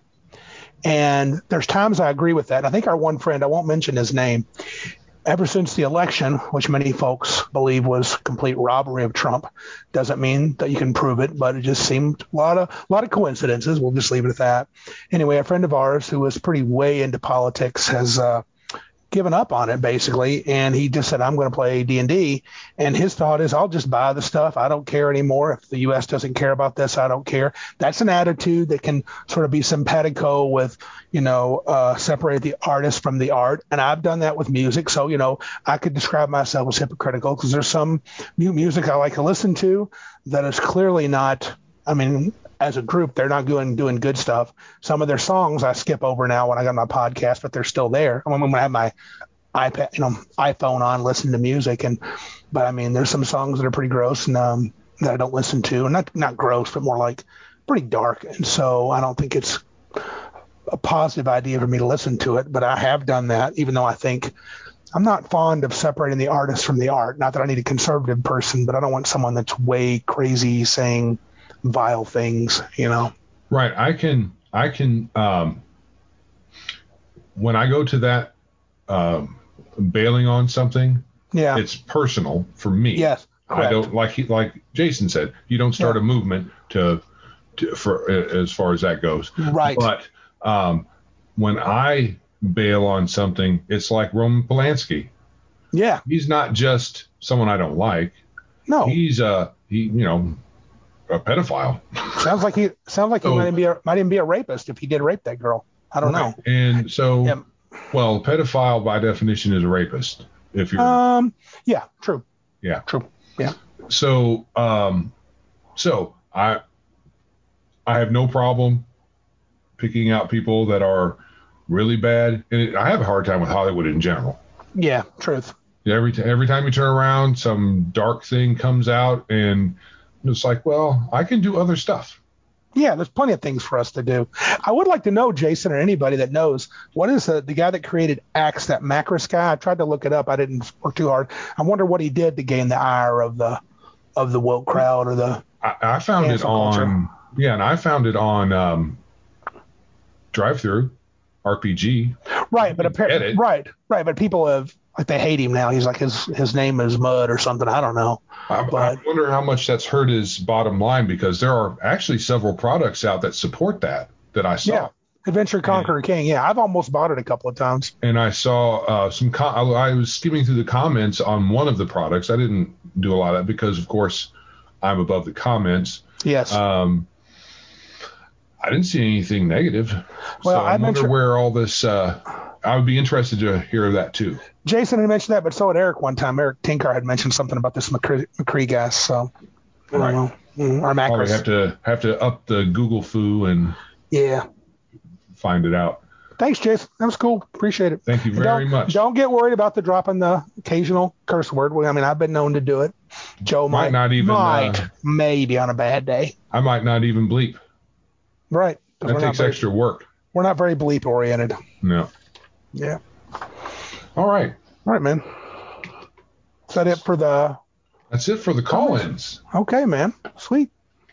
And there's times I agree with that. I think our one friend, I won't mention his name, ever since the election, which many folks believe was complete robbery of Trump, doesn't mean that you can prove it, but it just seemed a lot of a lot of coincidences. We'll just leave it at that. Anyway, a friend of ours who was pretty way into politics has uh, given up on it, basically, and he just said, I'm going to play D and D, and his thought is, I'll just buy the stuff. I don't care anymore. If the U S doesn't care about this, I don't care. That's an attitude that can sort of be simpatico with, you know, uh, separate the artist from the art, and I've done that with music, so, you know, I could describe myself as hypocritical, because there's some music I like to listen to that is clearly not, I mean, as a group, they're not doing doing good stuff. Some of their songs I skip over now when I got my podcast, but they're still there. I mean, when I have my iPad, you know, iPhone on, listening to music, and but I mean, there's some songs that are pretty gross and um, that I don't listen to, and not not gross, but more like pretty dark. And so I don't think it's a positive idea for me to listen to it. But I have done that, even though I think I'm not fond of separating the artist from the art. Not that I need a conservative person, but I don't want someone that's way crazy saying vile things, you know. Right. I can, I can, um, when I go to that, um, bailing on something, yeah, it's personal for me. Yes. Correct. I don't like, he, like Jason said, you don't start yeah. a movement to, to, for, as far as that goes. Right. But, um, when I bail on something, it's like Roman Polanski. Yeah. He's not just someone I don't like. No. He's, uh, he, you know, a pedophile. Sounds like he sounds like he so, might even be a, might even be a rapist if he did rape that girl. I don't right. know. And so, yeah. well, pedophile by definition is a rapist. If you're, um, yeah, true. Yeah, true. Yeah. So, um, so I, I have no problem picking out people that are really bad, and it, I have a hard time with Hollywood in general. Yeah, truth. Every t- every time you turn around, some dark thing comes out, and it's like, well, I can do other stuff. Yeah, there's plenty of things for us to do. I would like to know, Jason, or anybody that knows, what is the, the guy that created Axe, that Macris guy? I tried to look it up. I didn't work too hard. I wonder what he did to gain the ire of the of the woke crowd or the. I, I found it on. Culture. Yeah, and I found it on um, Drive-Thru R P G. Right, but I get apparently, it. right, right, but people have like they hate him now. He's like his his name is Mud or something. I don't know. I, But I wonder how much that's hurt his bottom line, because there are actually several products out that support that that I saw. yeah, Adventure Conqueror King. Yeah, I've almost bought it a couple of times. And I saw uh, some. Com- I was skimming through the comments on one of the products. I didn't do a lot of that because, of course, I'm above the comments. Yes. Um, I didn't see anything negative. Well, so I, I wonder mentioned- where all this. Uh, I would be interested to hear that too. Jason had mentioned that, but so had Eric one time. Eric Tinker had mentioned something about this McCree, McCree gas. So I Right. don't know. Mm, Or Macros. Probably have to have to up the Google foo and Yeah. find it out. Thanks, Jason. That was cool. Appreciate it. Thank you And very don't, much. Don't get worried about the dropping the occasional curse word. I mean, I've been known to do it. Joe Might might, not even, might, uh, maybe on a bad day. I might not even bleep. Right. 'Cause That we're not takes very- extra work. We're not very bleep oriented. No. Yeah. All right. All right, man. Is that it for the? That's it for the call-ins. Okay, man. Sweet.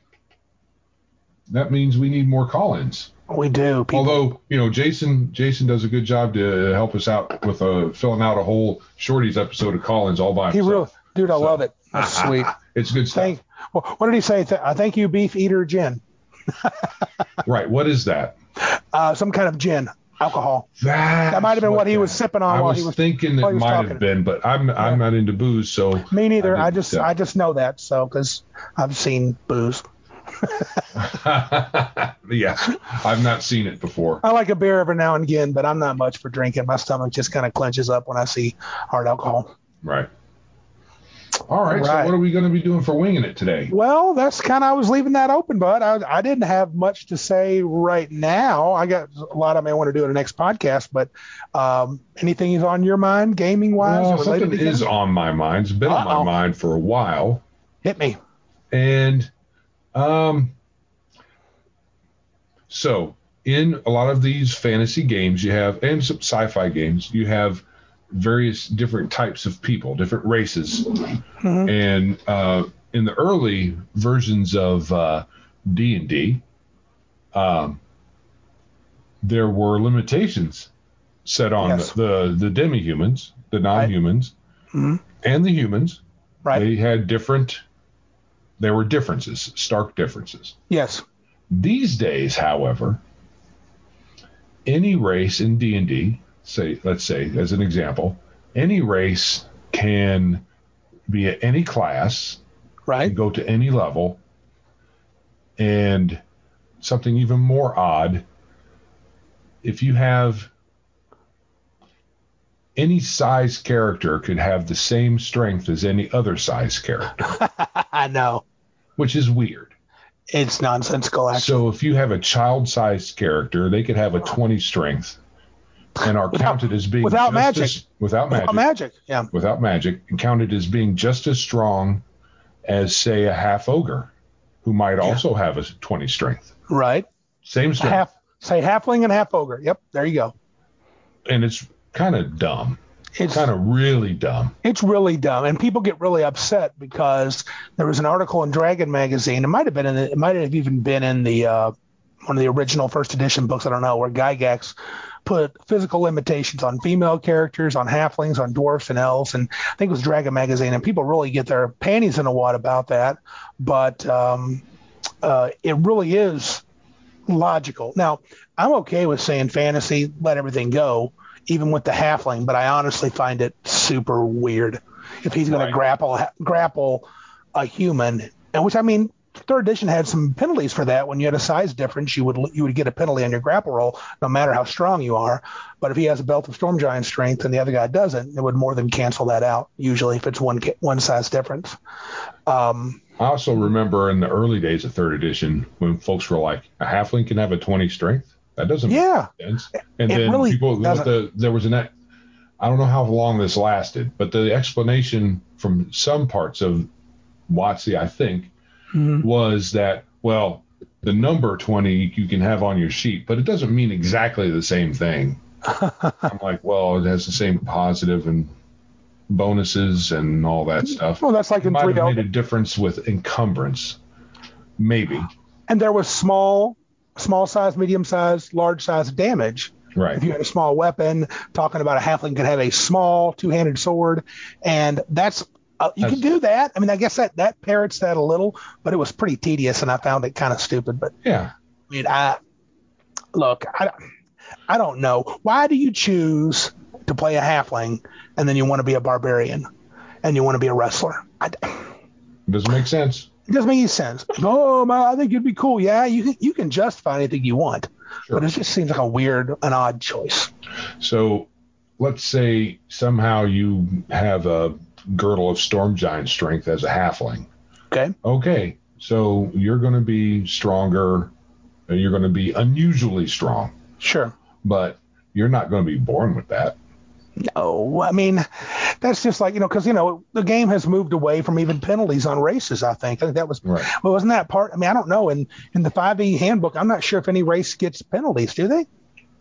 That means we need more call-ins. We do. People. Although, you know, Jason Jason does a good job to help us out with uh, filling out a whole Shorty's episode of call-ins all by he himself. really, dude, I So- love it. That's sweet. It's good stuff. Thank. Well, what did he say? Th- I thank you, Beef Eater Gin. Right. What is that? Uh, some kind of gin, alcohol. That, That might have been what he was sipping on I while was he was thinking while it he was might talking. have been, but I'm I'm not into booze, so Me neither. I, didn't just tell. I just know that so because I've seen booze. Yeah, I've not seen it before. I like a beer every now and again, but I'm not much for drinking. My stomach just kind of clenches up when I see hard alcohol. Right. All right. So Right. what are we going to be doing for winging it today? Well, that's kind of I was leaving that open, bud. I I didn't have much to say right now. I got a lot I may want to do in the next podcast, but um, anything is on your mind, gaming wise, Well, related something to is gaming? on my mind. It's been on Uh-oh. my mind for a while, Hit me. and um, so in a lot of these fantasy games, you have and some sci-fi games, you have various different types of people, different races. Mhm. And uh, in the early versions of uh, D and D, um, there were limitations set on Yes. the, the demi-humans, the non-humans, Mhm. and the humans. Right. They had different, there were differences, stark differences. Yes. These days, however, any race in D and D, say, let's say, as an example, any race can be at any class, Right. can go to any level, and something even more odd, if you have any size character could have the same strength as any other size character, I know. which is weird. It's nonsensical, actually. So if you have a child-sized character, they could have a twenty strength and are Without- counted as being without just magic. as- without magic, Without magic. Yeah. without magic, and counted as being just as strong as, say, a half ogre, who might also have a twenty strength. Right. Same strength. Half. Say halfling and half ogre. Yep. There you go. And it's kind of dumb. It's Kind of really dumb. It's really dumb, and people get really upset because there was an article in Dragon magazine. It might have been in the, it might have even been in the uh, one of the original first edition books. I don't know, where Gygax put physical limitations on female characters, on halflings, on dwarfs and elves, and I think it was Dragon magazine. And people really get their panties in a wad about that, but um, uh, it really is logical. Now, I'm okay with saying fantasy, let everything go, even with the halfling, but I honestly find it super weird if he's going Right. to grapple grapple a human, and which I mean, third edition had some penalties for that. When you had a size difference, you would you would get a penalty on your grapple roll, no matter how strong you are. But if he has a belt of storm giant strength and the other guy doesn't, it would more than cancel that out. Usually, if it's one ca- one size difference. Um, I also remember in the early days of third edition when folks were like, a halfling can have a twenty strength? That doesn't yeah, make sense. And It then really people, doesn't. the, there was an, I don't know how long this lasted, but the explanation from some parts of WotC, I think, Mhm. was that, well, the number twenty you can have on your sheet, but it doesn't mean exactly the same thing. I'm like, well, it has the same positive and bonuses and all that stuff. Well, that's like It in might three have L. made a difference with encumbrance, maybe. And there was small, small size, medium size, large size damage Right. If you had a small weapon, talking about a halfling could have a small two-handed sword, and that's uh, you That's, can do that. I mean, I guess that that parrots that a little, but it was pretty tedious, and I found it kind of stupid. But yeah. I mean, I look, I I don't know. Why do you choose to play a halfling, and then you want to be a barbarian, and you want to be a wrestler? I, Doesn't make sense. It doesn't make any sense. Oh, my, I think it'd be cool. Yeah, you can, you can justify anything you want, Sure. but it just seems like a weird, an odd choice. So let's say somehow you have a girdle of storm giant strength as a halfling. Okay. Okay. So you're going to be stronger. You're going to be unusually strong. Sure. But you're not going to be born with that. No, I mean, that's just like, you know, because, you know, the game has moved away from even penalties on races, I think. I think that was, right. well, wasn't that part? I mean, I don't know. In, in the five E handbook, I'm not sure if any race gets penalties, do they?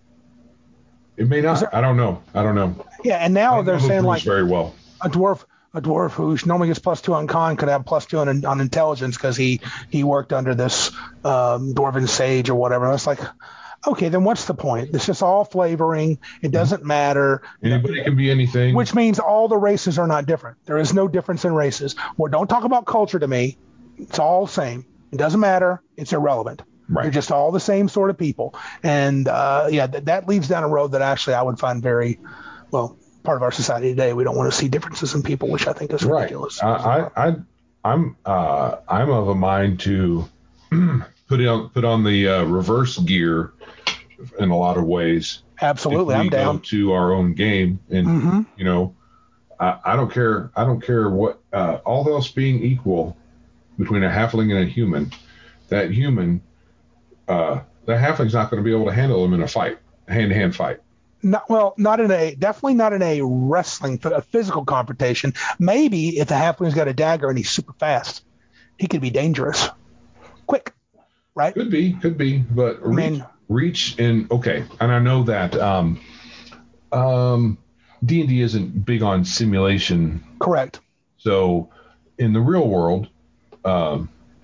It may not. There, I don't know. I don't know. Yeah, and now they're saying like very well. a dwarf a dwarf who normally gets plus two on con could have plus two on, on intelligence because he, he worked under this um, dwarven sage or whatever. And it's like, okay, then what's the point? It's just all flavoring. It doesn't matter. Anybody you know, can be anything. Which means all the races are not different. There is no difference in races. Well, don't talk about culture to me. It's all the same. It doesn't matter. It's irrelevant. Right. They're just all the same sort of people. And, uh, yeah, th- that leads down a road that actually I would find very, well, part of our society today. We don't want to see differences in people, which I think is ridiculous. Right. I, I, I, I'm, uh, I'm of a mind to put on, put on the uh, reverse gear in a lot of ways. Absolutely. I'm down. Go to our own game. And, mm-hmm. you know, I, I don't care. I don't care what, uh, all else being equal between a halfling and a human, that human, uh, the halfling's not going to be able to handle him in a fight, hand to hand fight. Not, well, not in a, definitely not in a wrestling, a physical confrontation. Maybe if the halfling's got a dagger and he's super fast, he could be dangerous. Quick, right? Could be, could be, but I mean, reach, reach and, okay. And I know that um, um, D and D isn't big on simulation. Correct. So in the real world, um,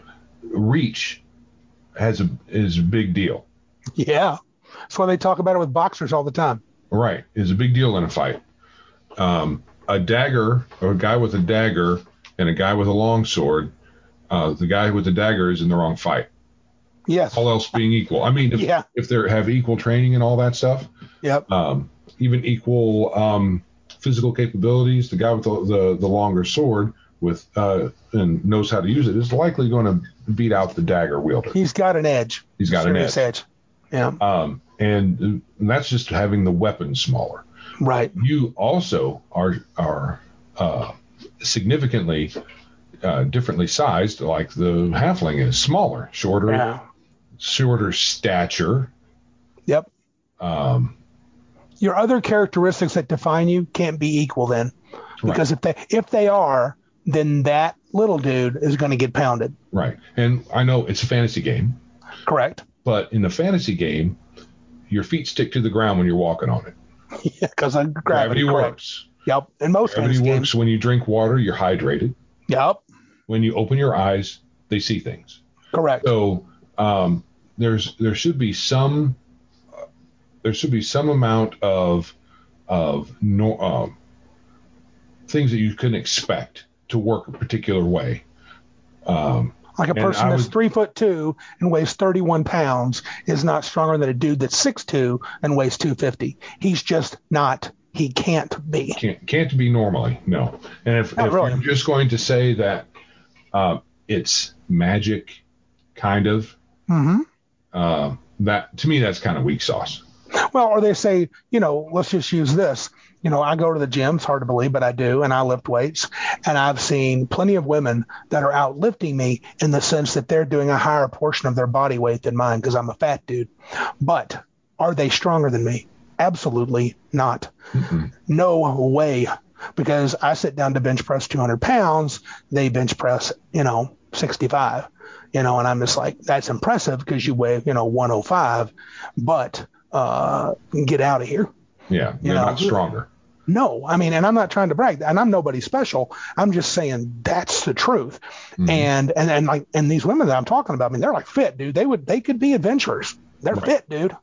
reach has a, is a big deal. Yeah. That's why they talk about it with boxers all the time. Right. Is a big deal in a fight. Um, a dagger, or a guy with a dagger and a guy with a long sword, uh, the guy with the dagger is in the wrong fight. Yes. All else being equal. I mean, if, yeah. if they have equal training and all that stuff, yep. um, even equal um, physical capabilities, the guy with the, the, the longer sword with uh, and knows how to use it is likely going to beat out the dagger wielder. He's got an edge. He's got Serious an edge. edge. Yeah. Um, and, and that's just having the weapon smaller. Right. You also are are uh, significantly uh, differently sized, like the halfling is smaller, shorter, yeah. shorter stature. Yep. Um, Your other characteristics that define you can't be equal then, because right. if they if they are, then that little dude is going to get pounded. Right. And I know it's a fantasy game. Correct. But in the fantasy game, your feet stick to the ground when you're walking on it. Yeah, because of gravity, gravity works. Yep. In most gravity fantasy works games. When you drink water, you're hydrated. Yep. When you open your eyes, they see things. Correct. So um, there's there should be some uh, there should be some amount of of no, um, things that you can expect to work a particular way. Um, Like a person that's would, three foot two and weighs thirty-one pounds is not stronger than a dude that's six two and weighs two fifty. He's just not. He can't be. Can't can't be normally, no. And if, if really. you're just going to say that uh, it's magic, kind of, mm-hmm. uh, that to me that's kind of weak sauce. Well, or they say, you know, let's just use this. You know, I go to the gym. It's hard to believe, but I do, and I lift weights. And I've seen plenty of women that are out lifting me in the sense that they're doing a higher portion of their body weight than mine because I'm a fat dude. But are they stronger than me? Absolutely not. Mm-hmm. No way. Because I sit down to bench press two hundred pounds, they bench press, you know, sixty-five. You know, and I'm just like, that's impressive because you weigh, you know, one oh five. But uh, get out of here. Yeah, you they're know, not stronger. No, I mean, and I'm not trying to brag, and I'm nobody special. I'm just saying that's the truth. Mm-hmm. And and and like and these women that I'm talking about, I mean, they're like fit, dude. They would they could be adventurers. They're right. fit, dude.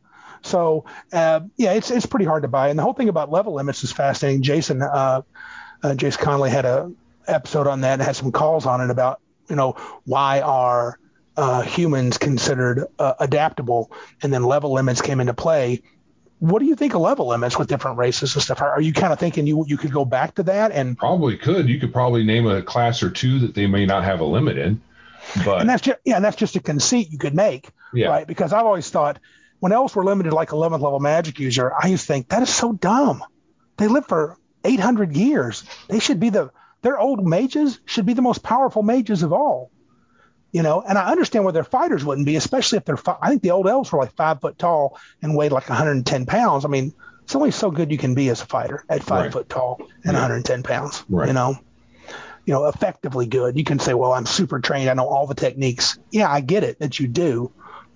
So uh, yeah, it's it's pretty hard to buy. And the whole thing about level limits is fascinating. Jason uh, uh, Jason Connolly had a episode on that and had some calls on it about, you know, why are uh, humans considered uh, adaptable, and then level limits came into play. What do you think of level limits with different races and stuff? Are you kind of thinking you you could go back to that? And probably could. You could probably name a class or two that they may not have a limit in. But and that's just yeah, and that's just a conceit you could make, yeah. right? Because I've always thought when elves were limited like eleventh level magic user, I used to think that is so dumb. They live for eight hundred years. They should be the their old mages should be the most powerful mages of all. You know, and I understand why their fighters wouldn't be, especially if they're. Fi- I think the old elves were like five foot tall and weighed like one hundred ten pounds. I mean, it's only so good you can be as a fighter at five right. foot tall and yeah. one hundred ten pounds. Right. You know, you know, effectively good. You can say, well, I'm super trained. I know all the techniques. Yeah, I get it that you do,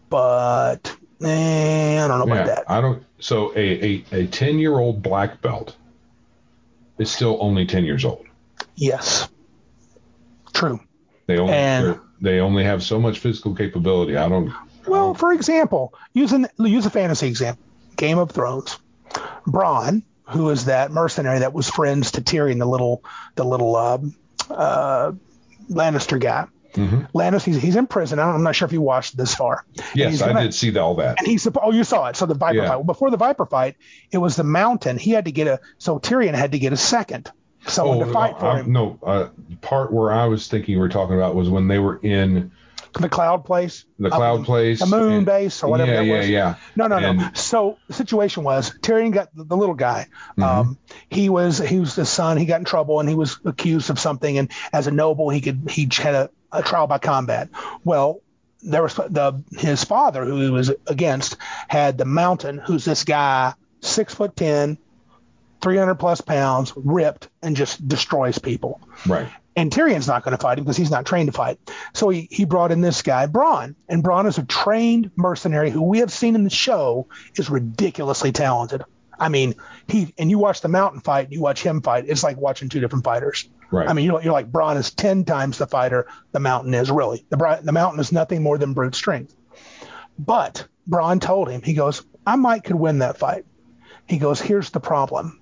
but eh, I don't know yeah, about that. I don't. So a a ten year old black belt is still only ten years old. Yes. True. They only and, they only have so much physical capability. I don't. Well, I don't, for example, using use a fantasy example, Game of Thrones. Bronn, who is that mercenary that was friends to Tyrion, the little the little uh, uh, Lannister guy. Mm-hmm. Lannister, he's, he's in prison. I'm not sure if you watched this far. Yes, gonna, I did see all that. And he's oh, you saw it. So the Viper yeah. fight. Well, before the Viper fight, it was the Mountain. He had to get a. So Tyrion had to get a second. Someone oh, to fight no, for I, him. No, uh, the part where I was thinking you were talking about was when they were in the Cloud Place, the Cloud Place, the Moon and, Base, or whatever yeah, that yeah, was. Yeah, yeah, No, no, and, no. So the situation was Tyrion got the, the little guy. Mm-hmm. Um, he was he was the son. He got in trouble and he was accused of something. And as a noble, he could he had a, a trial by combat. Well, there was the his father, who he was against, had the Mountain, who's this guy, six foot ten. three hundred plus pounds, ripped, and just destroys people. Right. And Tyrion's not going to fight him because he's not trained to fight. So he, he brought in this guy, Bronn. And Bronn is a trained mercenary who we have seen in the show is ridiculously talented. I mean, he and you watch the Mountain fight, and you watch him fight, it's like watching two different fighters. Right. I mean, you're, you're like, Bronn is ten times the fighter the Mountain is, really. The, the Mountain is nothing more than brute strength. But Bronn told him, he goes, I might could win that fight. He goes, here's the problem.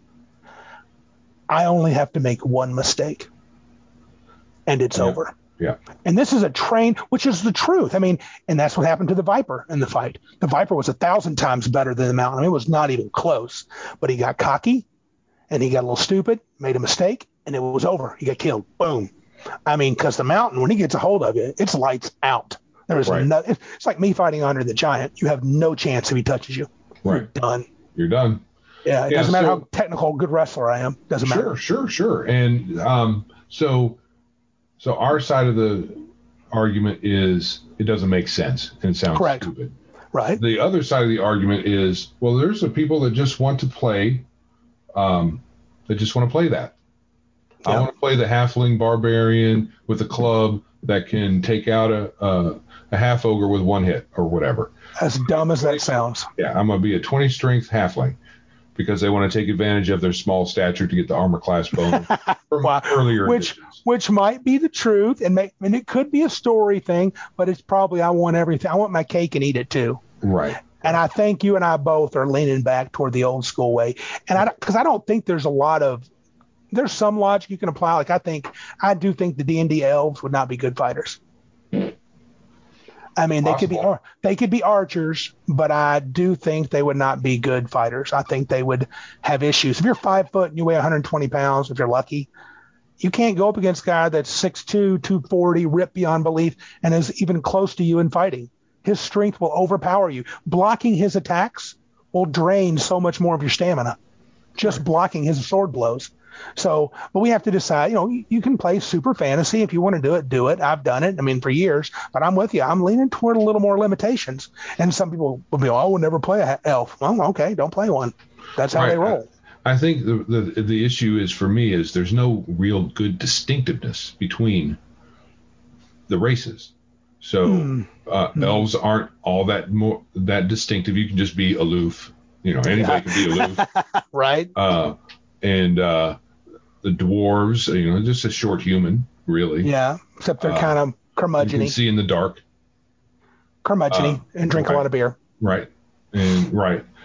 I only have to make one mistake, and it's yeah. over. Yeah. And this is a train, which is the truth. I mean, and that's what happened to the Viper in the fight. The Viper was a thousand times better than the Mountain. I mean, it was not even close. But he got cocky, and he got a little stupid, made a mistake, and it was over. He got killed. Boom. I mean, because the Mountain, when he gets a hold of you, it's lights out. There is right. no. It's like me fighting Andre the Giant. You have no chance if he touches you. Right. You're done. You're done. Yeah, it yeah, doesn't matter so, how technical, good wrestler I am. Doesn't sure, matter. Sure, sure, sure. And um, so, so our side of the argument is it doesn't make sense and it sounds Correct. stupid. Right. The other side of the argument is, well, there's the people that just want to play, um, that just want to play that. Yeah. I want to play the halfling barbarian with a club that can take out a, a a half ogre with one hit or whatever. As dumb as that sounds. Yeah, I'm going to be a twenty strength halfling because they want to take advantage of their small stature to get the armor class bonus from wow. earlier Which editions. Which might be the truth, and, make, and it could be a story thing, but it's probably I want everything. I want my cake and eat it too. Right. And I think you and I both are leaning back toward the old school way. And I because I don't think there's a lot of there's some logic you can apply. Like I think I do think the D and D elves would not be good fighters. I mean, they Possible. could be they could be archers, but I do think they would not be good fighters. I think they would have issues. If you're five foot and you weigh one hundred twenty pounds, if you're lucky, you can't go up against a guy that's six two, two forty, ripped beyond belief, and is even close to you in fighting. His strength will overpower you. Blocking his attacks will drain so much more of your stamina. Just right. blocking his sword blows. So, but we have to decide, you know, you, you can play super fantasy. If you want to do it, do it. I've done it. I mean, for years, but I'm with you. I'm leaning toward a little more limitations. And some people will be, oh, I will never play an elf. Well, okay, don't play one. That's how right. they roll. I, I think the, the the issue is for me is there's no real good distinctiveness between the races. So mm. Uh, mm. elves aren't all that more that distinctive. You can just be aloof. You know, anybody yeah. can be aloof. right. Uh, and uh, the dwarves, you know, just a short human, really. Yeah, except they're uh, kind of curmudgeon-y. You can see in the dark. Curmudgeon-y uh, and drink right. a lot of beer. Right. And right.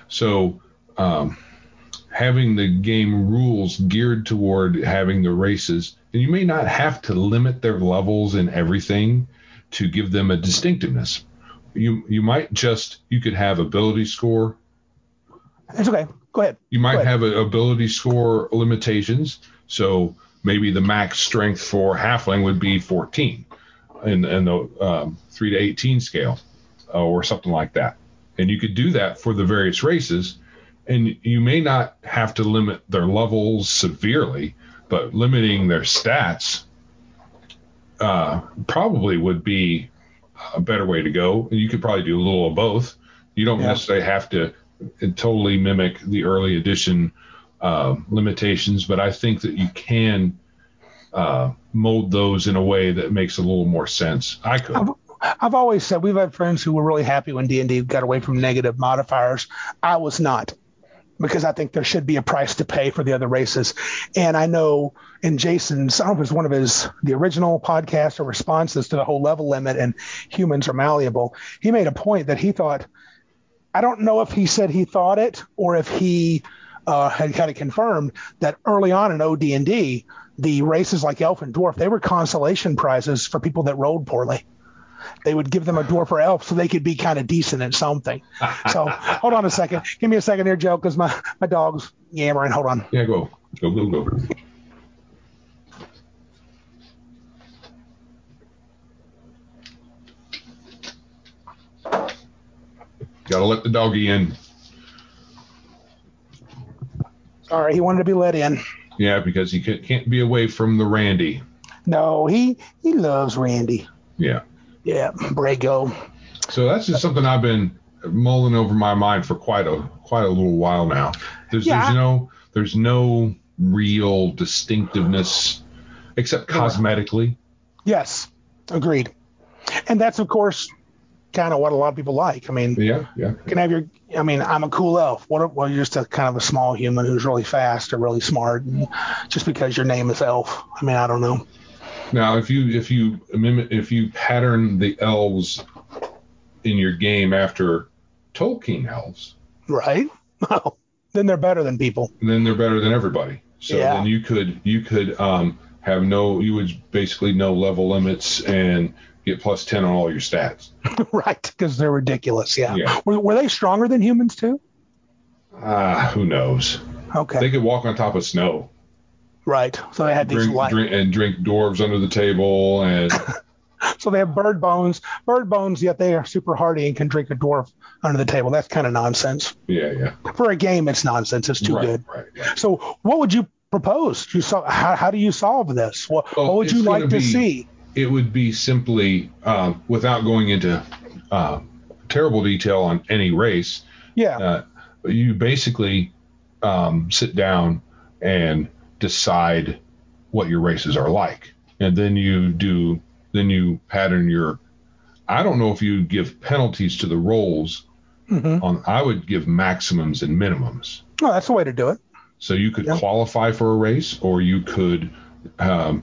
So um, having the game rules geared toward having the races, and you may not have to limit their levels and everything to give them a distinctiveness. You you might just, you could have ability score. It's okay. Go ahead. You might Go ahead. have a ability score limitations. So maybe the max strength for halfling would be fourteen in, in the um, three to eighteen scale uh, or something like that. And you could do that for the various races. And you may not have to limit their levels severely, but limiting their stats uh, probably would be a better way to go. You could probably do a little of both. You don't yeah. necessarily have to totally mimic the early edition uh, limitations, but I think that you can uh, mold those in a way that makes a little more sense. I could. I've, I've always said we've had friends who were really happy when D and D got away from negative modifiers. I was not, because I think there should be a price to pay for the other races. And I know in Jason's, I don't know if it was one of his, the original podcast or responses to the whole level limit and humans are malleable, he made a point that he thought, I don't know if he said he thought it or if he uh, had kind of confirmed that early on in O D and D, the races like elf and dwarf, they were consolation prizes for people that rolled poorly. They would give them a dwarf or elf so they could be kind of decent at something. So hold on a second. Give me a second here, Joe, because my, my dog's yammering. Hold on. Yeah, go. Go, go, go. Gotta let the doggy in. Sorry, he wanted to be let in. Yeah, because he can't be away from the Randy. No, he he loves Randy. Yeah. Yeah, Brago. So that's just something I've been mulling over my mind for quite a quite a little while now. There's yeah, there's no there's no real distinctiveness except cosmetically. Yes, agreed. And that's of course kind of what a lot of people like. I mean, yeah, yeah. You can have your. I mean, I'm a cool elf. What? Well, you're just a kind of a small human who's really fast or really smart, and just because your name is Elf. I mean, I don't know. Now, if you if you mimic, if you pattern the elves in your game after Tolkien elves, right? Well, then they're better than people. Then they're better than everybody. So yeah. then you could you could um, have no you would basically no level limits and get plus ten on all your stats. Right, because they're ridiculous. Yeah. yeah. Were, were they stronger than humans too? Ah, uh, who knows? Okay. They could walk on top of snow. Right. So they had these drink, light- drink and drink dwarves under the table and. So they have bird bones, bird bones, yet they are super hardy and can drink a dwarf under the table. That's kind of nonsense. Yeah, yeah. For a game, it's nonsense. It's too right, good. Right, right. So what would you propose? You saw, how, how do you solve this? What, well, what would you like to be, see? It would be simply, uh, without going into uh, terrible detail on any race. Yeah. Uh, you basically um, sit down and decide what your races are like, and then you do. Then you pattern your. I don't know if you give penalties to the rolls. Mm-hmm. On I would give maximums and minimums. Oh, that's the way to do it. So you could yeah. qualify for a race, or you could um,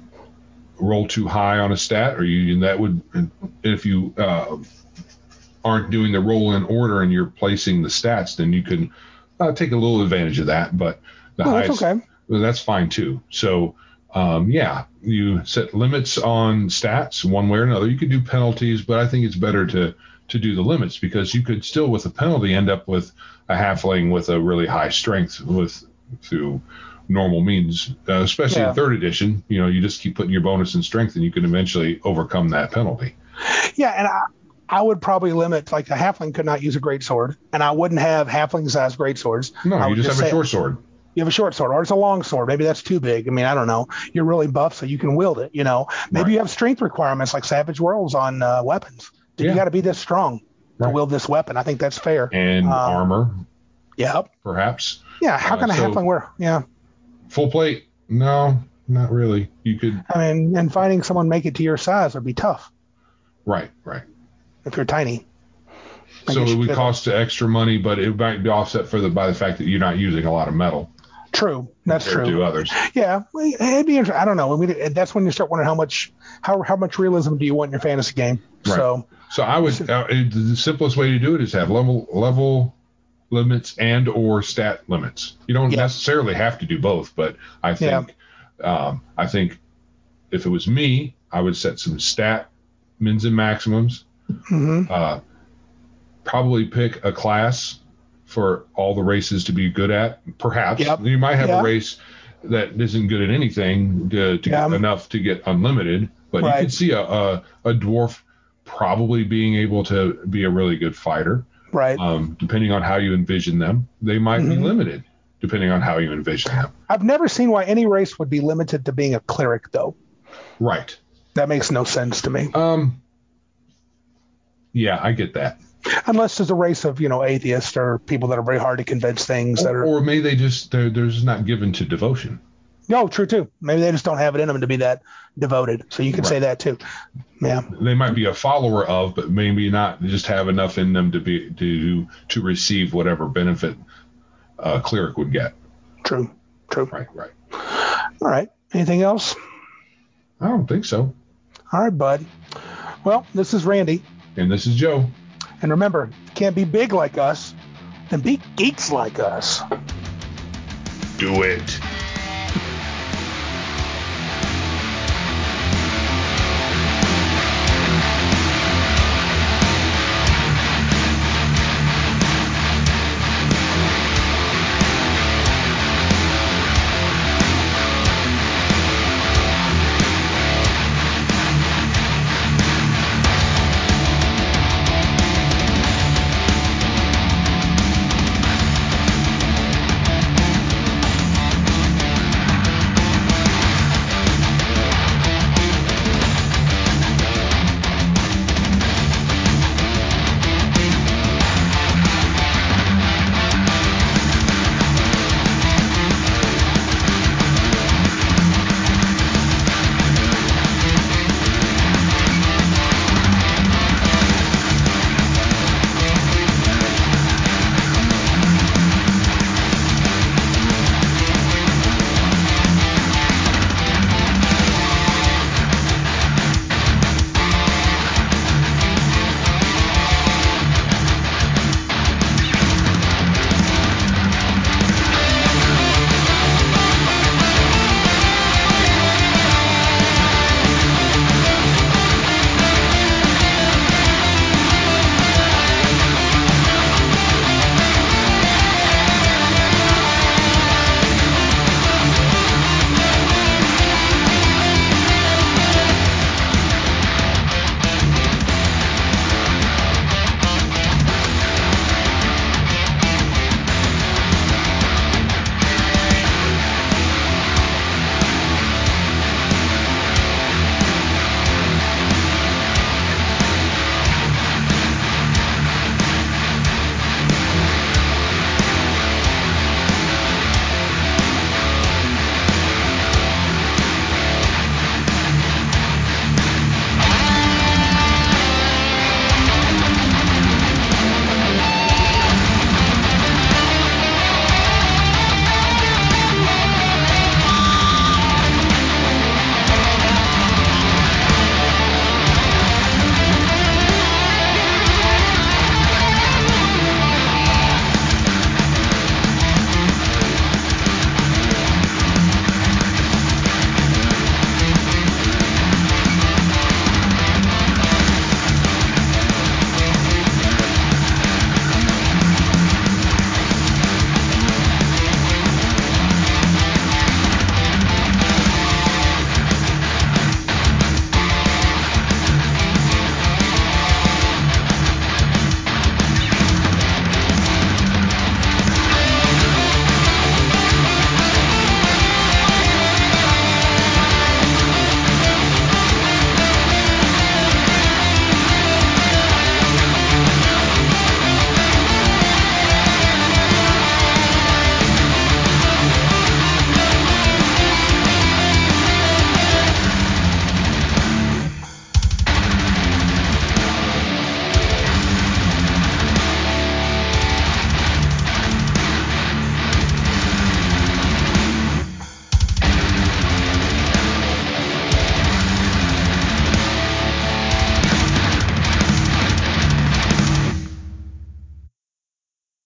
roll too high on a stat, or you and that would if you uh, aren't doing the roll in order and you're placing the stats, then you can uh, take a little advantage of that. But the oh, highest, that's okay. well, that's fine too. So. Um, yeah, you set limits on stats one way or another. You could do penalties, but I think it's better to to do the limits because you could still, with a penalty, end up with a halfling with a really high strength with through normal means, uh, especially yeah. in third edition. You know, you just keep putting your bonus in strength, and you can eventually overcome that penalty. Yeah, and I, I would probably limit, like a halfling could not use a great sword, and I wouldn't have halfling-sized great swords. No, I you just, just have say, a short sword. You have a short sword, or it's a long sword. Maybe that's too big. I mean, I don't know. You're really buff, so you can wield it. You know, maybe right. you have strength requirements like Savage Worlds on uh, weapons. Yeah. You got to be this strong right. to wield this weapon. I think that's fair. And um, armor. Yeah. Perhaps. Yeah. How can uh, a so halfling wear? Yeah. Full plate? No, not really. You could. I mean, and finding someone make it to your size would be tough. Right. Right. If you're tiny. I so it would cost it. extra money, but it might be offset for the by the fact that you're not using a lot of metal. True, that's true. To others, yeah, it'd be interesting. I don't know. I mean, that's when you start wondering how much, how how much realism do you want in your fantasy game? Right. So, so I would uh, the simplest way to do it is have level level limits and or stat limits. You don't Yeah. necessarily have to do both, but I think um, I think if it was me, I would set some stat mins and maximums. Mm-hmm. Uh, probably pick a class for all the races to be good at. Perhaps Yep. you might have Yeah. a race that isn't good at anything to, to Yeah. get enough to get unlimited, but Right. you could see a, a a dwarf probably being able to be a really good fighter. Right. Um, depending on how you envision them, they might be Mhm. limited depending on how you envision them. I've never seen why any race would be limited to being a cleric, though. Right. That makes no sense to me. Um. Yeah, I get that. Unless there's a race of, you know, atheists or people that are very hard to convince things that Or, are. or maybe they just they're, they're just not given to devotion. No, true too. Maybe they just don't have it in them to be that devoted. So you could say Right. that too. Yeah. They might be a follower of, but maybe not just have enough in them to be to to receive whatever benefit a cleric would get. True. True. Right. Right. All right. Anything else? I don't think so. All right, bud. Well, this is Randy. And this is Joe. And remember, if you can't be big like us, then be geeks like us. Do it.